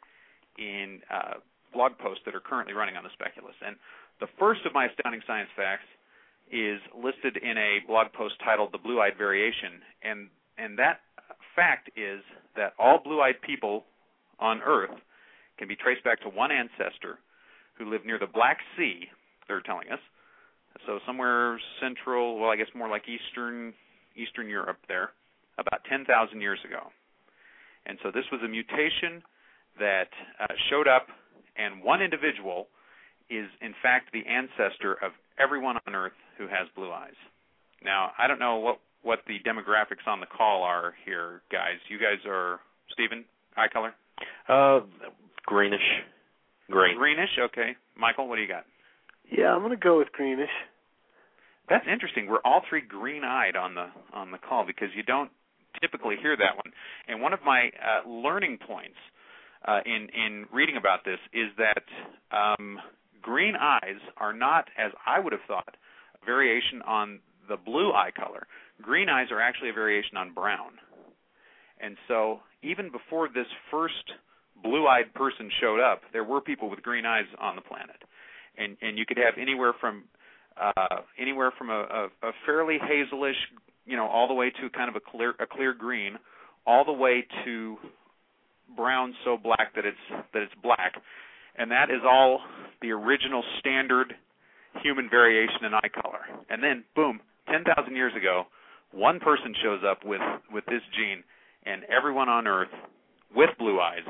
in uh, blog posts that are currently running on The Speculist. And the first of my astounding science facts is listed in a blog post titled The Blue-Eyed Variation, and and that fact is that all blue-eyed people on Earth can be traced back to one ancestor who lived near the Black Sea, they're telling us, so somewhere central, well, I guess more like eastern Eastern Europe there, about ten thousand years ago. And so this was a mutation that uh, showed up, and one individual is, in fact, the ancestor of everyone on Earth who has blue eyes. Now, I don't know what, what the demographics on the call are here, guys. You guys are, Stephen, eye color? Uh, greenish. Green. Greenish, okay. Michael, what do you got? Yeah, I'm going to go with greenish. That's interesting. We're all three green-eyed on the on the call, because you don't typically hear that one. And one of my uh, learning points uh, in in reading about this is that um, green eyes are not, as I would have thought, a variation on the blue eye color. Green eyes are actually a variation on brown. And so even before this first blue-eyed person showed up, there were people with green eyes on the planet. And and you could have anywhere from Uh, anywhere from a, a, a fairly hazelish, you know, all the way to kind of a clear a clear green, all the way to brown so black that it's that it's black, and that is all the original standard human variation in eye color. And then, boom, ten thousand years ago, one person shows up with with this gene, and everyone on Earth with blue eyes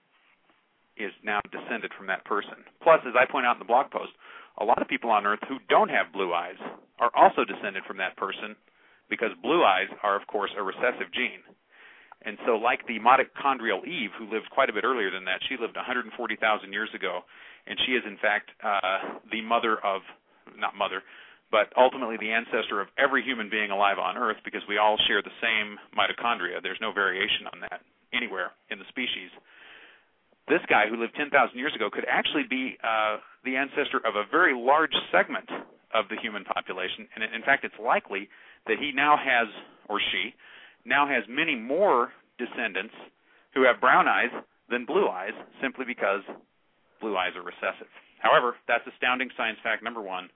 is now descended from that person. Plus, as I point out in the blog post, a lot of people on Earth who don't have blue eyes are also descended from that person, because blue eyes are, of course, a recessive gene. And so like the mitochondrial Eve, who lived quite a bit earlier than that, she lived one hundred forty thousand years ago, and she is, in fact, uh, the mother of, not mother, but ultimately the ancestor of every human being alive on Earth, because we all share the same mitochondria. There's no variation on that anywhere in the species. This guy who lived ten thousand years ago could actually be uh, the ancestor of a very large segment of the human population. And in fact, it's likely that he now has, or she, now has many more descendants who have brown eyes than blue eyes, simply because blue eyes are recessive. However, that's astounding science fact number one.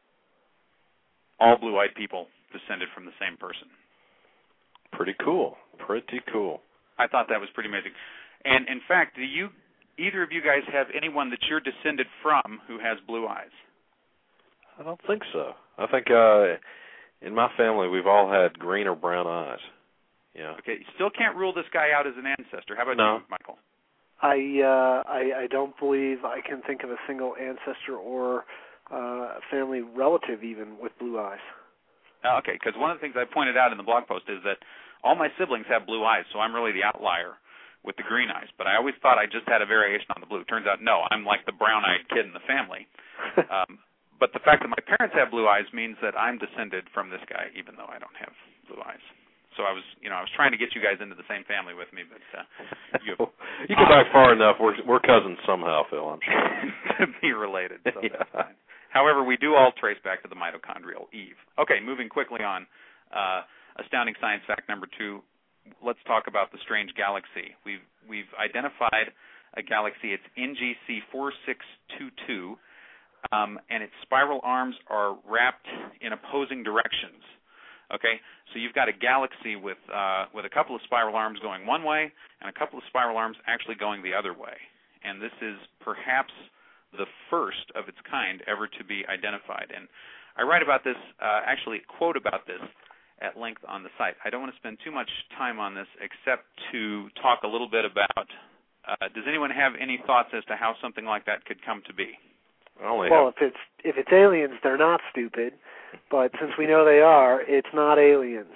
All blue-eyed people descended from the same person. Pretty cool. Pretty cool. I thought that was pretty amazing. And in fact, do you, either of you guys have anyone that you're descended from who has blue eyes? I don't think so. I think uh, in my family we've all had green or brown eyes. Yeah. Okay, you still can't rule this guy out as an ancestor. How about no. you, Michael? I, uh, I I don't believe I can think of a single ancestor or uh, family relative even with blue eyes. Uh, okay, because one of the things I pointed out in the blog post is that all my siblings have blue eyes, so I'm really the outlier with the green eyes. But I always thought I just had a variation on the blue. Turns out, no, I'm like the brown-eyed kid in the family. um, but the fact that my parents have blue eyes means that I'm descended from this guy, even though I don't have blue eyes. So I was, you know, I was trying to get you guys into the same family with me, but uh, you, you go back far enough. We're we're cousins somehow, Phil. I'm sure to be related. So yeah. that's fine. However, we do all trace back to the mitochondrial Eve. Okay, moving quickly on. Uh, astounding science fact number two: let's talk about the strange galaxy. We've we've identified a galaxy. It's N G C four six two two, um, and its spiral arms are wrapped in opposing directions. Okay, so you've got a galaxy with uh, with a couple of spiral arms going one way and a couple of spiral arms actually going the other way. And this is perhaps the first of its kind ever to be identified. And I write about this, uh, actually quote about this at length on the site. I don't want to spend too much time on this except to talk a little bit about, uh, does anyone have any thoughts as to how something like that could come to be? Well, if it's if it's aliens, they're not stupid. But since we know they are, it's not aliens.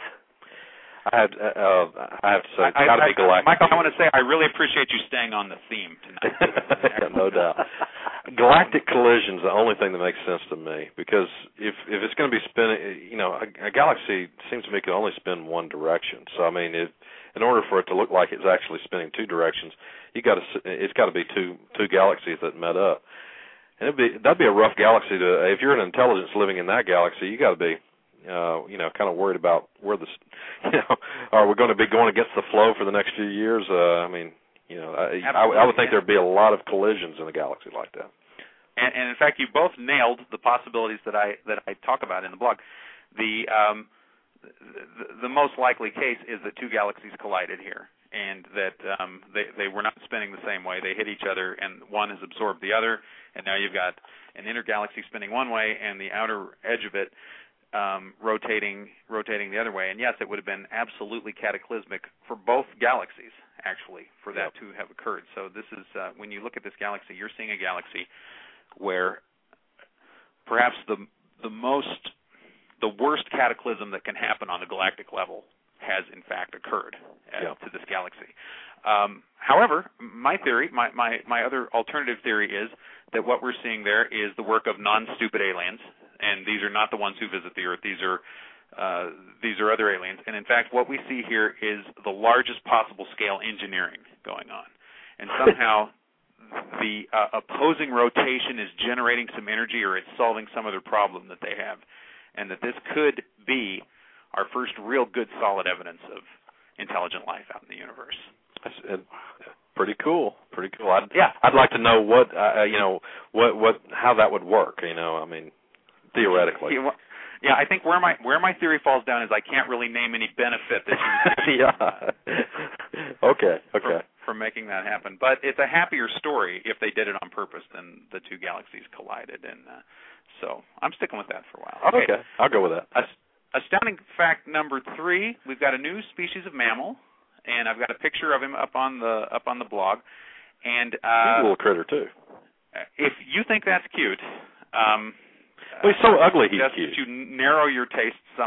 I have, uh, I have to say, it's got to be galactic. Michael, I want to say I really appreciate you staying on the theme tonight. No doubt. Galactic collision is the only thing that makes sense to me, because if if it's going to be spinning, you know, a, a galaxy seems to me can only spin one direction. So I mean, it, in order for it to look like it's actually spinning two directions, you got to it's got to be two two galaxies that met up. And it'd be that'd be a rough galaxy to. If you're an intelligence living in that galaxy, you got to be, uh, you know, kind of worried about where the, you know, are we going to be going against the flow for the next few years? Uh, I mean, you know, I, I, I would think there'd be a lot of collisions in a galaxy like that. And, and in fact, you both nailed the possibilities that I that I talk about in the blog. The um, the, the most likely case is that two galaxies collided here, and that um, they they were not spinning the same way. They hit each other, and one has absorbed the other. And now you've got an inner galaxy spinning one way and the outer edge of it um, rotating rotating the other way. And yes, it would have been absolutely cataclysmic for both galaxies, actually, for that yep. to have occurred. So this is, uh, when you look at this galaxy, you're seeing a galaxy where perhaps the the most, the worst cataclysm that can happen on a galactic level has, in fact, occurred uh, yep. to this galaxy. Um, however, my theory, my, my, my other alternative theory is that what we're seeing there is the work of non-stupid aliens, and these are not the ones who visit the Earth. These are uh, these are other aliens. And in fact, what we see here is the largest possible scale engineering going on. And somehow the uh, opposing rotation is generating some energy, or it's solving some other problem that they have, and that this could be our first real good solid evidence of intelligent life out in the universe. That's pretty cool. Pretty cool. I'd, yeah, I'd like to know what uh, you know, what what how that would work. You know, I mean, theoretically. Yeah, well, yeah, I think where my where my theory falls down is I can't really name any benefit that you yeah. Okay. Okay. For, for making that happen, but it's a happier story if they did it on purpose than the two galaxies collided, and uh, so I'm sticking with that for a while. Okay, okay. I'll go with that. Astounding fact number three: we've got a new species of mammal. And I've got a picture of him up on the up on the blog. And uh, he's a little critter too. If you think that's cute, um, well, he's so ugly. He's just cute. You narrow your taste some.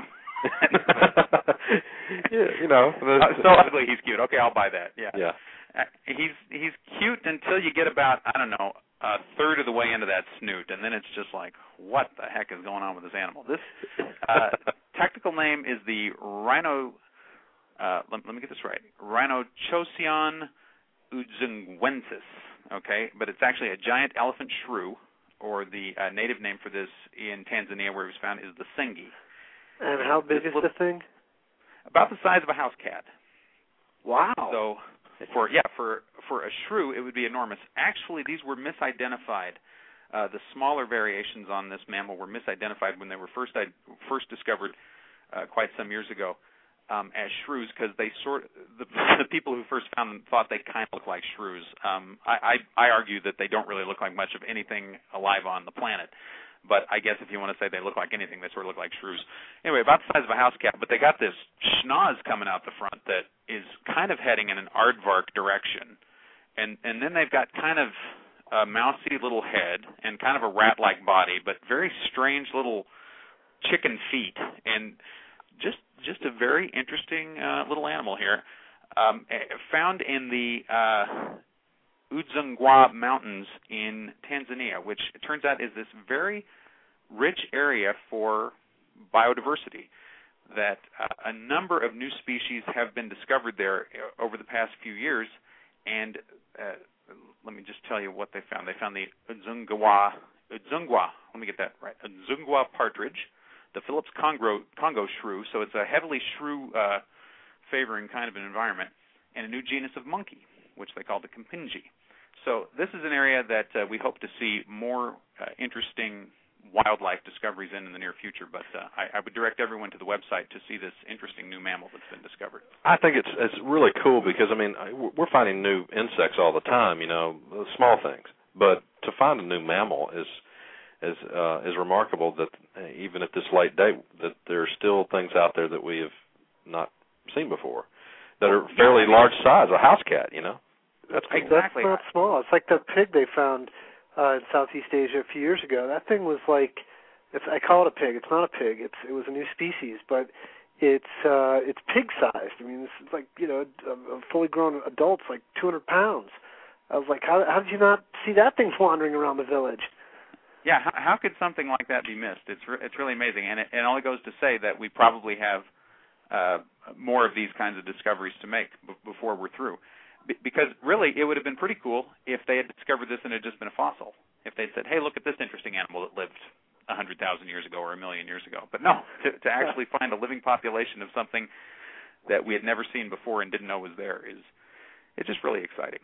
Yeah, you know, the, uh, so ugly he's cute. Okay, I'll buy that. Yeah. Yeah. Uh, he's he's cute until you get about I don't know a third of the way into that snoot, and then it's just like, what the heck is going on with this animal? This uh, technical name is the rhino. Uh, let, let me get this right. Rhinochocion udzungwensis, okay? But it's actually a giant elephant shrew, or the uh, native name for this in Tanzania where it was found is the sengi. And how big this is little, the thing? About the size of a house cat. Wow. So for yeah, for for a shrew it would be enormous. Actually, these were misidentified. Uh, the smaller variations on this mammal were misidentified when they were first first discovered uh, quite some years ago. Um, as shrews, because they sort the, the people who first found them thought they kind of looked like shrews. Um, I, I, I argue that they don't really look like much of anything alive on the planet, but I guess if you want to say they look like anything, they sort of look like shrews. Anyway, about the size of a house cat, but they got this schnoz coming out the front that is kind of heading in an aardvark direction, and and then they've got kind of a mousy little head and kind of a rat-like body, but very strange little chicken feet, and just just a very interesting uh, little animal here, um, found in the uh, Udzungwa Mountains in Tanzania, which it turns out is this very rich area for biodiversity, that uh, a number of new species have been discovered there over the past few years, and uh, let me just tell you what they found. They found the Udzungwa, Udzungwa, let me get that right, Udzungwa partridge, the Phillips Congo, Congo shrew, so it's a heavily shrew uh, favoring kind of an environment, and a new genus of monkey, which they call the Kempingi. So this is an area that uh, we hope to see more uh, interesting wildlife discoveries in in the near future, but uh, I, I would direct everyone to the website to see this interesting new mammal that's been discovered. I think it's it's really cool because, I mean, we're finding new insects all the time, you know, small things. But to find a new mammal is is uh, is remarkable that uh, even at this late date that there are still things out there that we have not seen before that are fairly large size, a house cat, you know. That's cool. Exactly. That's not small. It's like that pig they found Uh, in Southeast Asia a few years ago. That thing was like, it's, I call it a pig. It's not a pig. It's it was a new species, but it's uh, it's pig-sized. I mean, this is like, you know, a, a fully grown adult's like two hundred pounds. I was like, how, how did you not see that thing wandering around the village? Yeah, how, how could something like that be missed? It's re- it's really amazing, and it, it only goes to say that we probably have uh, more of these kinds of discoveries to make b- before we're through. Because really, it would have been pretty cool if they had discovered this and it had just been a fossil. If they'd said, hey, look at this interesting animal that lived one hundred thousand years ago or a million years ago. But no, to, to actually find a living population of something that we had never seen before and didn't know was there is it's just really exciting.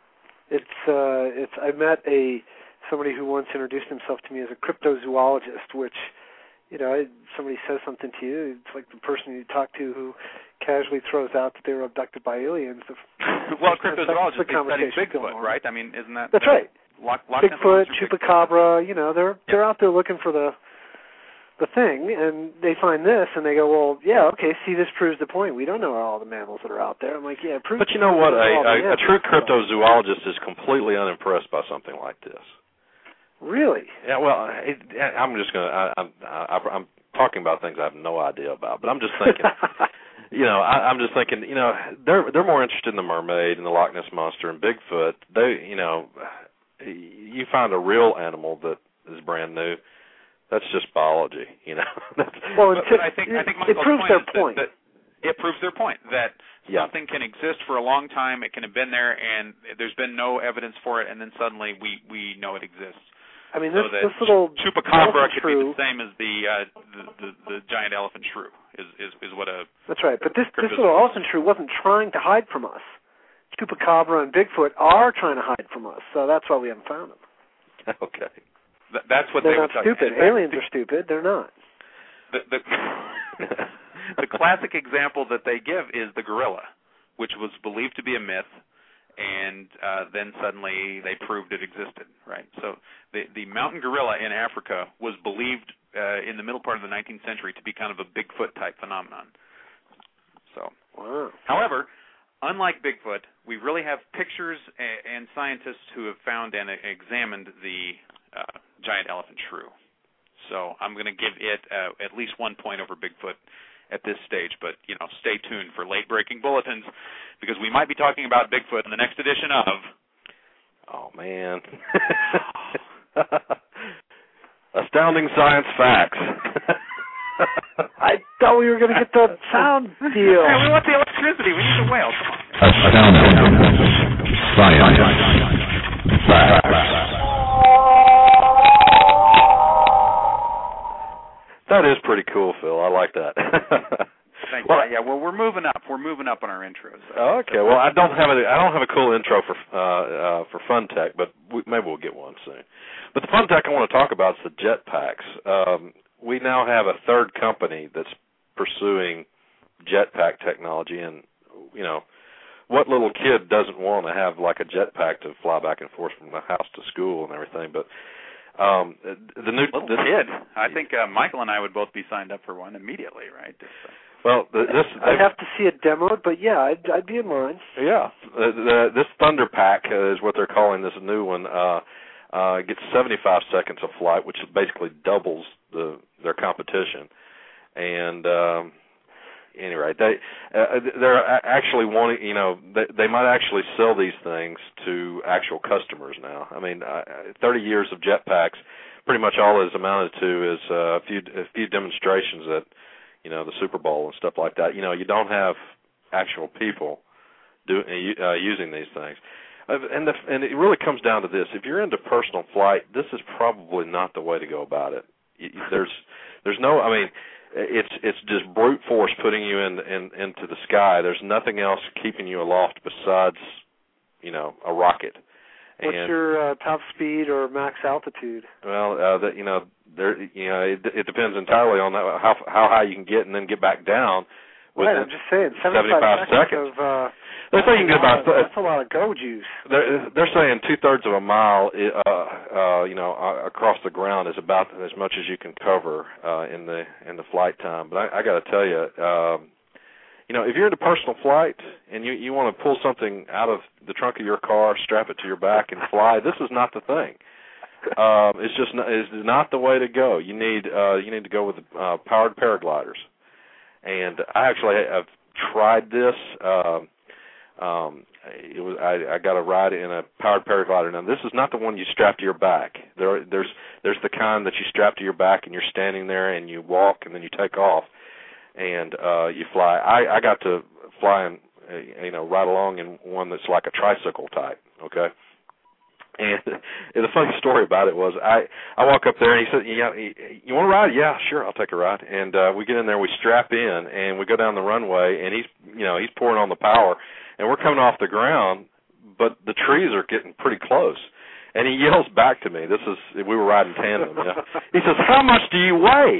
It's uh, it's. I met a somebody who once introduced himself to me as a cryptozoologist, which, you know, somebody says something to you, it's like the person you talk to who casually throws out that they were abducted by aliens. Well, cryptozoologists, they study Bigfoot, right? I mean, isn't that... That's right. Lock, Lock Bigfoot, Chupacabra, you know, they're they're out there looking for the the thing, and they find this, and they go, well, yeah, okay, see, this proves the point. We don't know all the mammals that are out there. I'm like, yeah, it proves... But you know what? A, a, a true cryptozoologist is completely unimpressed by something like this. Really? Yeah, well, it, I'm just going to... I'm, I'm talking about things I have no idea about, but I'm just thinking... You know, I, I'm just thinking, you know, they're they're more interested in the mermaid and the Loch Ness Monster and Bigfoot. They, you know, you find a real animal that is brand new, that's just biology, you know. Well, but, but I think I think it proves point their is point. That, that it proves their point that yeah. something can exist for a long time. It can have been there, and there's been no evidence for it, and then suddenly we, we know it exists. I mean, so this, this little Chupacabra could shrew, be the same as the, uh, the, the the giant elephant shrew. Is, is is what a that's right. But this this little elephant shrew wasn't trying to hide from us. Chupacabra and Bigfoot are trying to hide from us, so that's why we haven't found them. Okay, Th- that's what they're they not would stupid. Tell you. Aliens are stupid. They're not. The the, the classic example that they give is the gorilla, which was believed to be a myth. And uh, then suddenly they proved it existed, right? So the the mountain gorilla in Africa was believed uh, in the middle part of the nineteenth century to be kind of a Bigfoot-type phenomenon. So, wow. However, unlike Bigfoot, we really have pictures and, and scientists who have found and examined the uh, giant elephant shrew. So I'm going to give it uh, at least one point over Bigfoot at this stage, but, you know, stay tuned for late-breaking bulletins because we might be talking about Bigfoot in the next edition of... Oh, man. Astounding Science Facts. I thought we were going to get the sound deal. Hey, we want the electricity. We need the whale. Come on. Astounding Science Facts. That is pretty cool, Phil. I like that. Thank well, you. Yeah, well, we're moving up. We're moving up on our intros. So. Okay. Well, I don't have a I don't have a cool intro for uh, uh, for Fun Tech, but we, maybe we'll get one soon. But the Fun Tech I want to talk about is the jetpacks. Um, we now have a third company that's pursuing jetpack technology, and you know, what little kid doesn't want to have like a jetpack to fly back and forth from the house to school and everything? But Um, the new little this, kid. I think uh, Michael and I would both be signed up for one immediately, right? So. Well, the, this I'd have to see it demoed, but yeah, I'd, I'd be in line. Yeah, uh, the, this Thunder Pack uh, is what they're calling this new one. Uh, uh, gets seventy-five seconds of flight, which basically doubles the their competition. And um, anyway, they uh, they're actually wanting, you know, they, they might actually sell these things to actual customers now. I mean, uh, thirty years of jetpacks, pretty much all it's amounted to is uh, a few a few demonstrations at, you know, the Super Bowl and stuff like that. You know, you don't have actual people do, uh, using these things. Uh, and, the, and it really comes down to this. If you're into personal flight, this is probably not the way to go about it. There's there's no, I mean, it's it's just brute force putting you in, in into the sky. There's nothing else keeping you aloft besides, you know, a rocket. What's and, your uh, top speed or max altitude? Well, uh, that you know, there you know, it, it depends entirely on that, how how high you can get and then get back down. Right, I'm just saying, seventy-five, seventy-five seconds. Of, uh, they're saying that's, about a lot, that's a lot of go juice. They're, they're saying two thirds of a mile, uh, uh, you know, uh, across the ground is about as much as you can cover uh, in the in the flight time. But I, I got to tell you, um, you know, if you're into personal flight and you you want to pull something out of the trunk of your car, strap it to your back, and fly, this is not the thing. Um, it's just not, it's not the way to go. You need uh, you need to go with uh, powered paragliders. And I actually have tried this. Um, um, it was I, I got a ride in a powered paraglider. Now, this is not the one you strap to your back. There, there's there's the kind that you strap to your back and you're standing there and you walk and then you take off and uh, you fly. I, I got to fly in, uh, you know, right along in one that's like a tricycle type. Okay. And, and the funny story about it was I, I walk up there and he said, yeah, you want to ride? Yeah, sure, I'll take a ride. And uh, we get in there, we strap in, and we go down the runway, and he's, you know, he's pouring on the power, and we're coming off the ground, but the trees are getting pretty close. And he yells back to me. This is we were riding tandem. You know? He says, "How much do you weigh?"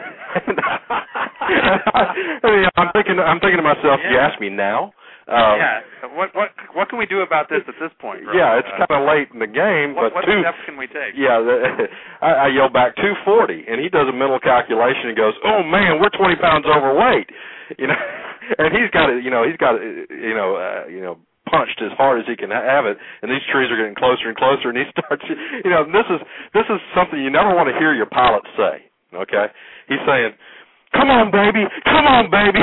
I mean, I'm thinking, I'm thinking to myself, yeah. You ask me now. Um, yeah. What what what can we do about this at this point? Bro? Yeah, it's uh, kind of late in the game, what, but what two, steps can we take? Yeah, the, I, I yell back two forty, and he does a mental calculation and goes, "Oh man, we're twenty pounds overweight," you know, and he's got it, you know, he's got it, you know, uh, you know, punched as hard as he can have it, and these trees are getting closer and closer, and he starts, you know, this is this is something you never want to hear your pilot say. Okay, he's saying, "Come on, baby, come on, baby."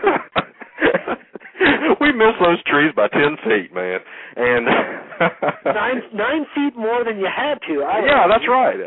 We missed those trees by ten feet, man, and nine nine feet more than you had to. I yeah, that's right.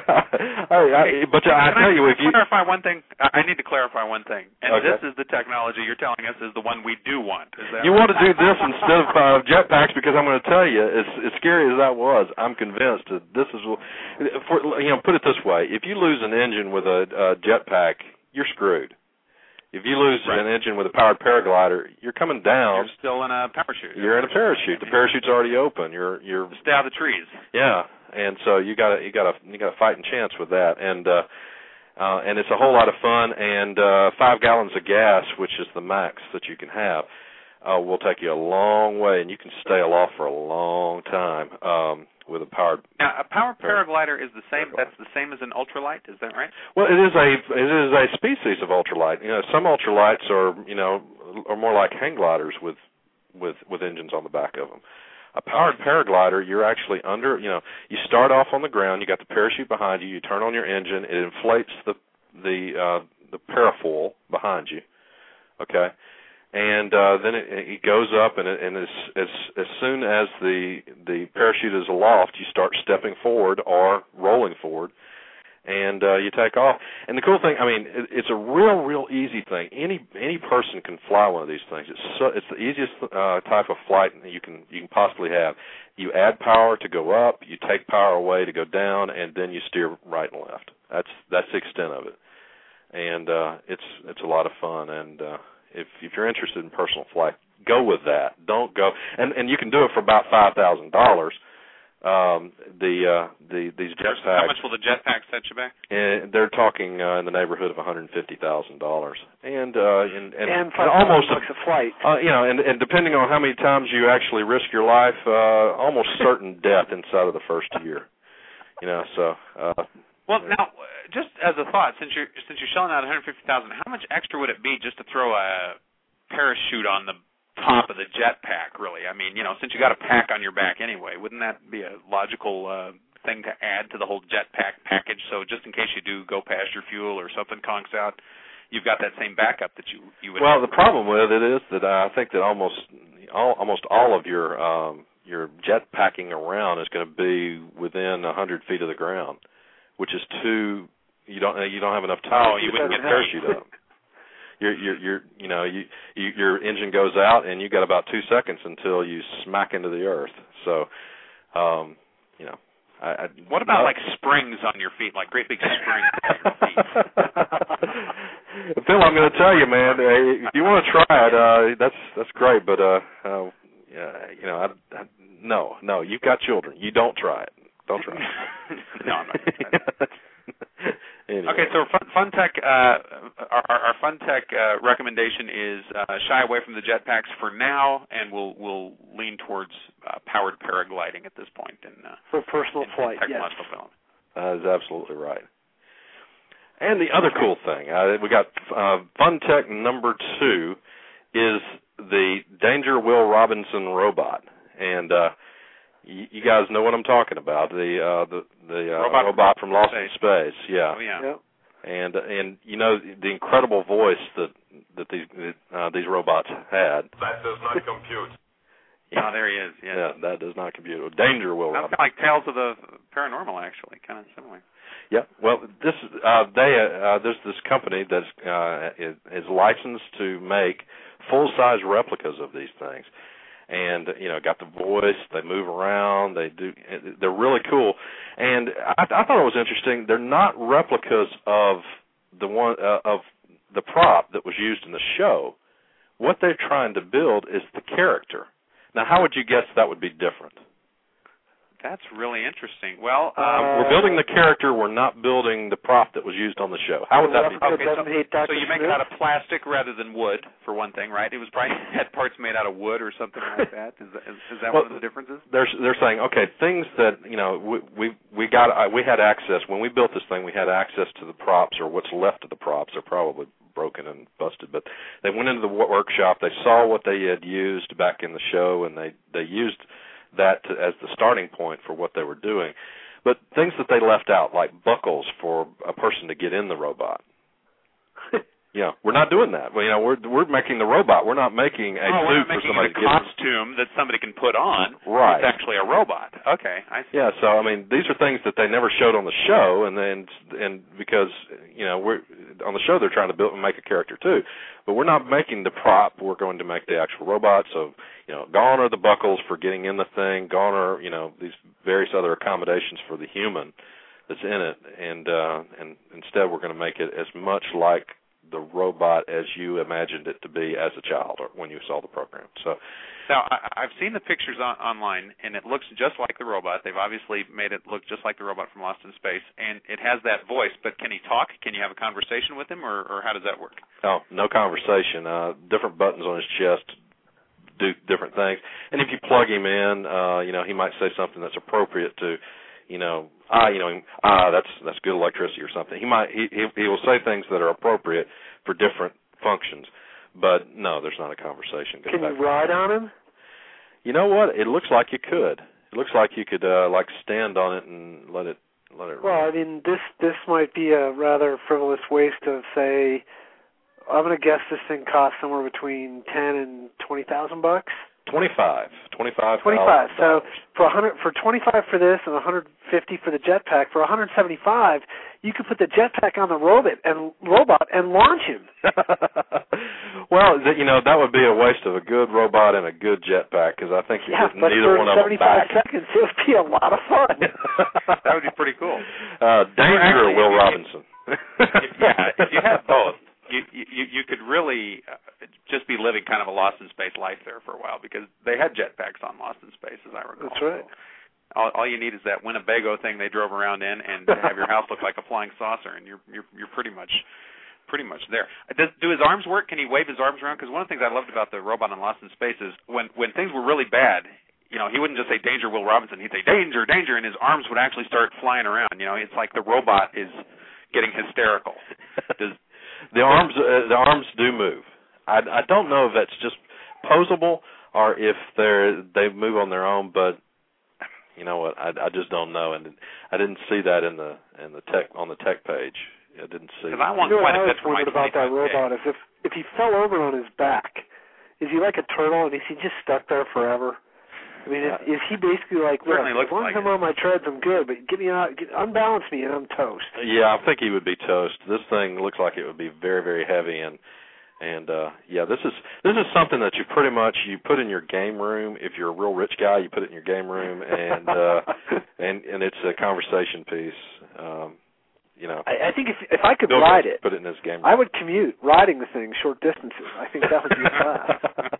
I, I, but I, I tell I, you, if I you clarify one thing, I need to clarify one thing, and okay. this is the technology you're telling us is the one we do want. Is that you right? want to do this instead of uh, jetpacks? Because I'm going to tell you, as, as scary as that was, I'm convinced that this is. For, you know, put it this way: if you lose an engine with a, a jetpack, you're screwed. If you lose right. an engine with a powered paraglider, you're coming down. You're still in a parachute. You're in a parachute. The parachute's already open. You're you're stay out of the trees. Yeah, and so you got you got a you got a fighting chance with that, and uh, uh, and it's a whole lot of fun. And uh, five gallons of gas, which is the max that you can have, uh, will take you a long way, and you can stay aloft for a long time. Um, with a powered now a powered paraglider is the same that's the same as an ultralight, is that right? Well, it is a it is a species of ultralight. You know, some ultralights are, you know, are more like hang gliders with with with engines on the back of them. A powered paraglider, you're actually under, you know, you start off on the ground, you got the parachute behind you, you turn on your engine, it inflates the the uh the parafoil behind you. Okay? And uh, then it, it goes up, and, it, and as, as as soon as the the parachute is aloft, you start stepping forward or rolling forward, and uh, you take off. And the cool thing, I mean, it, it's a real, real easy thing. Any any person can fly one of these things. It's so, it's the easiest uh, type of flight you can you can possibly have. You add power to go up, you take power away to go down, and then you steer right and left. That's that's the extent of it, and uh, it's it's a lot of fun. And uh, If if you're interested in personal flight, go with that. Don't go, and and you can do it for about five thousand dollars. Um, the uh, the these jetpacks. How much will the jetpack set you back? And they're talking uh, in the neighborhood of one hundred fifty thousand dollars, and uh, and and, and, and almost a, a flight. Uh, you know, and and depending on how many times you actually risk your life, uh, almost certain death inside of the first year. You know, so. Uh, Well, now, just as a thought, since you're since you're shelling out one hundred fifty thousand dollars, how much extra would it be just to throw a parachute on the top of the jetpack? Really, I mean, you know, since you got a pack on your back anyway, wouldn't that be a logical uh, thing to add to the whole jetpack package? So just in case you do go past your fuel or something conks out, you've got that same backup that you you would. Well, have. The problem with it is that I think that almost all almost all of your um, your jetpacking around is going to be within one hundred feet of the ground, which is too you don't you don't have enough time oh, to you get your parachute up. You're you're you're you know you, you your engine goes out and you got about two seconds until you smack into the earth. So, um, you know, I, I what about uh, like springs on your feet, like great big springs on your feet? Phil, I'm going to tell you, man. If you want to try it, uh, that's that's great. But uh, uh, yeah, you know, I, I, no, no, you've got children. You don't try it. Don't try it. No, I'm not going to try it. Anyway. Okay, so Fun, fun Tech, uh, our, our Fun Tech uh, recommendation is uh, shy away from the jetpacks for now, and we'll we'll lean towards uh, powered paragliding at this point in uh, for personal in, flight. in technological Yes, development. That is absolutely right. And the other cool thing, uh, we got uh, Fun Tech number two is the Danger Will Robinson robot, and uh, you, you guys know what I'm talking about. The uh, the the uh, robot, robot from Lost Space. in Space, yeah. Oh yeah. Yep. And and you know the incredible voice that that these uh, these robots had. That does not compute. Yeah, oh, there he is. Yeah. Yeah, that does not compute. Danger Will Sounds Robinson. kind of like Tales of the Paranormal, actually, kind of similar. Yeah, well, this uh, they uh, there's this company that uh, is, is licensed to make full-size replicas of these things, and you know, got the voice. They move around. They do. They're really cool, and I, I thought it was interesting. They're not replicas of the one uh, of the prop that was used in the show. What they're trying to build is the character. Now, how would you guess that would be different? That's really interesting. Well, Um, Uh, we're building the character. We're not building the prop that was used on the show. How would that be? Replica okay, so, doesn't hate Doctor so you make Smith? it out of plastic rather than wood, for one thing, right? It was probably had parts made out of wood or something like that. Is that, is, is that Well, one of the differences? They're they're saying, okay, things that you know we we we got uh, we had access when we built this thing. We had access to the props, or what's left of the props are probably broken and busted. But they went into the workshop. They saw what they had used back in the show, and they they used that to, as the starting point for what they were doing. But things that they left out, like buckles for a person to get in the robot. You know, we're not doing that. Well, you know, we're we're making the robot. We're not making a oh, we're suit not for making somebody it a to get in. costume that somebody can put on. Right. It's actually a robot. Okay, I see. Yeah, so I mean, these are things that they never showed on the show, and then and because you know we're on the show they're trying to build and make a character too, but we're not making the prop. We're going to make the actual robot. So you know, gone are the buckles for getting in the thing. Gone are you know these various other accommodations for the human that's in it, and uh, and instead we're going to make it as much like the robot as you imagined it to be as a child or when you saw the program. So now I, I've seen the pictures on, online, and it looks just like the robot. They've obviously made it look just like the robot from Lost in Space, and it has that voice. But can he talk? Can you have a conversation with him, or, or how does that work? oh, no conversation. Uh, different buttons on his chest do different things, and if you plug him in, uh, you know, he might say something that's appropriate to, you know, ah, you know, ah, that's that's good electricity or something. He might he he, he will say things that are appropriate for different functions, but no, there's not a conversation. Can you ride on him? You know what? It looks like you could. It looks like you could uh, like stand on it and let it let it. Well, I mean, this this might be a rather frivolous waste of, say, I'm going to guess this thing costs somewhere between ten and twenty thousand bucks. Twenty-five, twenty-five, twenty-five. So for a hundred, for twenty-five for this and one hundred fifty for the jetpack, for one hundred seventy-five, you could put the jetpack on the robot and robot and launch him. Well, you know, that would be a waste of a good robot and a good jetpack because I think you yeah, get but neither for one of them seventy-five back. seconds, it would be a lot of fun. That would be pretty cool. Uh, Danger, Actually, Will if you- Robinson. If, yeah, if you had both, you you you could really uh, just be living kind of a Lost in Space life there for a while because they had jetpacks on Lost in Space, as I recall. That's right. All, all you need is that Winnebago thing they drove around in, and have your house look like a flying saucer, and you're you're you're pretty much pretty much there. Does, do his arms work? Can he wave his arms around? Because one of the things I loved about the robot on Lost in Space is when when things were really bad, you know, he wouldn't just say "Danger, Will Robinson." He'd say "Danger, danger," and his arms would actually start flying around. You know, it's like the robot is getting hysterical. Does the arms uh, the arms do move. I, I don't know if that's just posable or if they're they move on their own, but you know what? I, I just don't know, and I didn't see that in the in the tech on the tech page. I didn't see. Because I want you know quite what a I bit was for my wondering about that twenty-five K. robot is if if he fell over on his back, is he like a turtle and is he just stuck there forever? I mean, Yeah. is, is he basically like, look, Certainly as looks long like as I'm it. on my treads, I'm good, but get me out, get, unbalance me, and I'm toast. Yeah, I think he would be toast. This thing looks like it would be very, very heavy, and and uh, yeah, this is this is something that you pretty much you put in your game room. If you're a real rich guy, you put it in your game room, and uh, and and it's a conversation piece. Um, you know, know. I, I think if if I could Bill ride Gates it, put it in his game. I would commute riding the thing short distances. I think that would be a blast.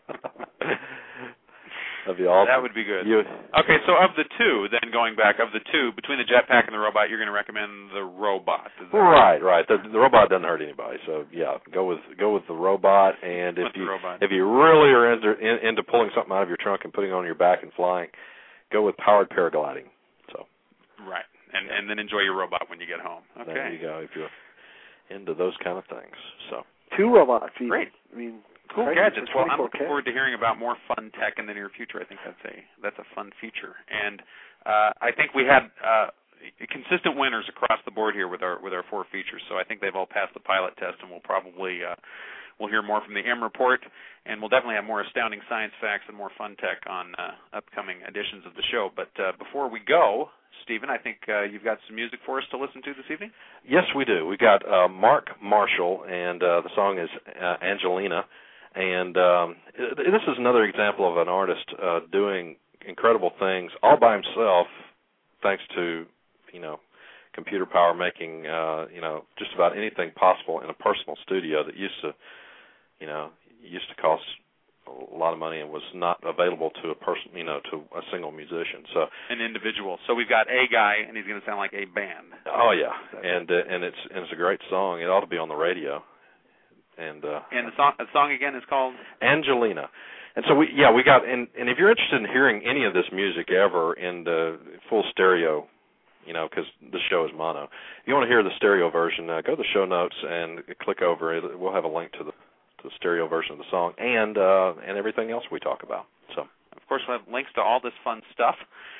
That'd be awesome. That would be good. You, okay, so of the two, then going back, of the two, between the jetpack and the robot, you're going to recommend the robot. Is that right, right. The, the robot doesn't hurt anybody, so yeah, go with go with the robot. And if With you the robot. if you really are into, in, into pulling something out of your trunk and putting it on your back and flying, go with powered paragliding. So. Right, and and then enjoy your robot when you get home. Okay. There you go. If you're into those kind of things, so. Two robots. Even. Great. I mean. Cool gadgets. Well, I'm looking twenty-four K. forward to hearing about more fun tech in the near future. I think that's a that's a fun feature, and uh, I think we had uh, consistent winners across the board here with our with our four features. So I think they've all passed the pilot test, and we'll probably uh, we'll hear more from the M Report, and we'll definitely have more astounding science facts and more fun tech on uh, upcoming editions of the show. But uh, before we go, Stephen, I think uh, you've got some music for us to listen to this evening. Yes, we do. We got uh, Mark Marshall, and uh, the song is uh, Angelina. And um, this is another example of an artist uh, doing incredible things all by himself, thanks to, you know, computer power making, uh, you know, just about anything possible in a personal studio that used to, you know, used to cost a lot of money and was not available to a person, you know, to a single musician. So an individual. So we've got a guy, and he's going to sound like a band. Oh yeah, and uh, and it's and it's a great song. It ought to be on the radio. And uh, and the song, the song again is called Angelina. And so we, yeah, we got. And, and if you're interested in hearing any of this music ever in the full stereo, you know, because the show is mono. If you want to hear the stereo version, uh, go to the show notes and click over it. We'll have a link to the, to the stereo version of the song and uh, and everything else we talk about. So, of course, we'll have links to all this fun stuff.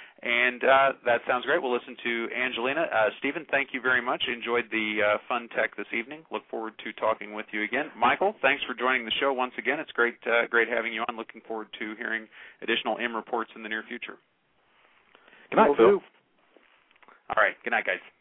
And uh, that sounds great. We'll listen to Angelina. Uh, Stephen, thank you very much. Enjoyed the uh, fun tech this evening. Look forward to talking with you again. Michael, thanks for joining the show once again. It's great, uh, great having you on. Looking forward to hearing additional M reports in the near future. Good night, Phil. All right. Good night, guys.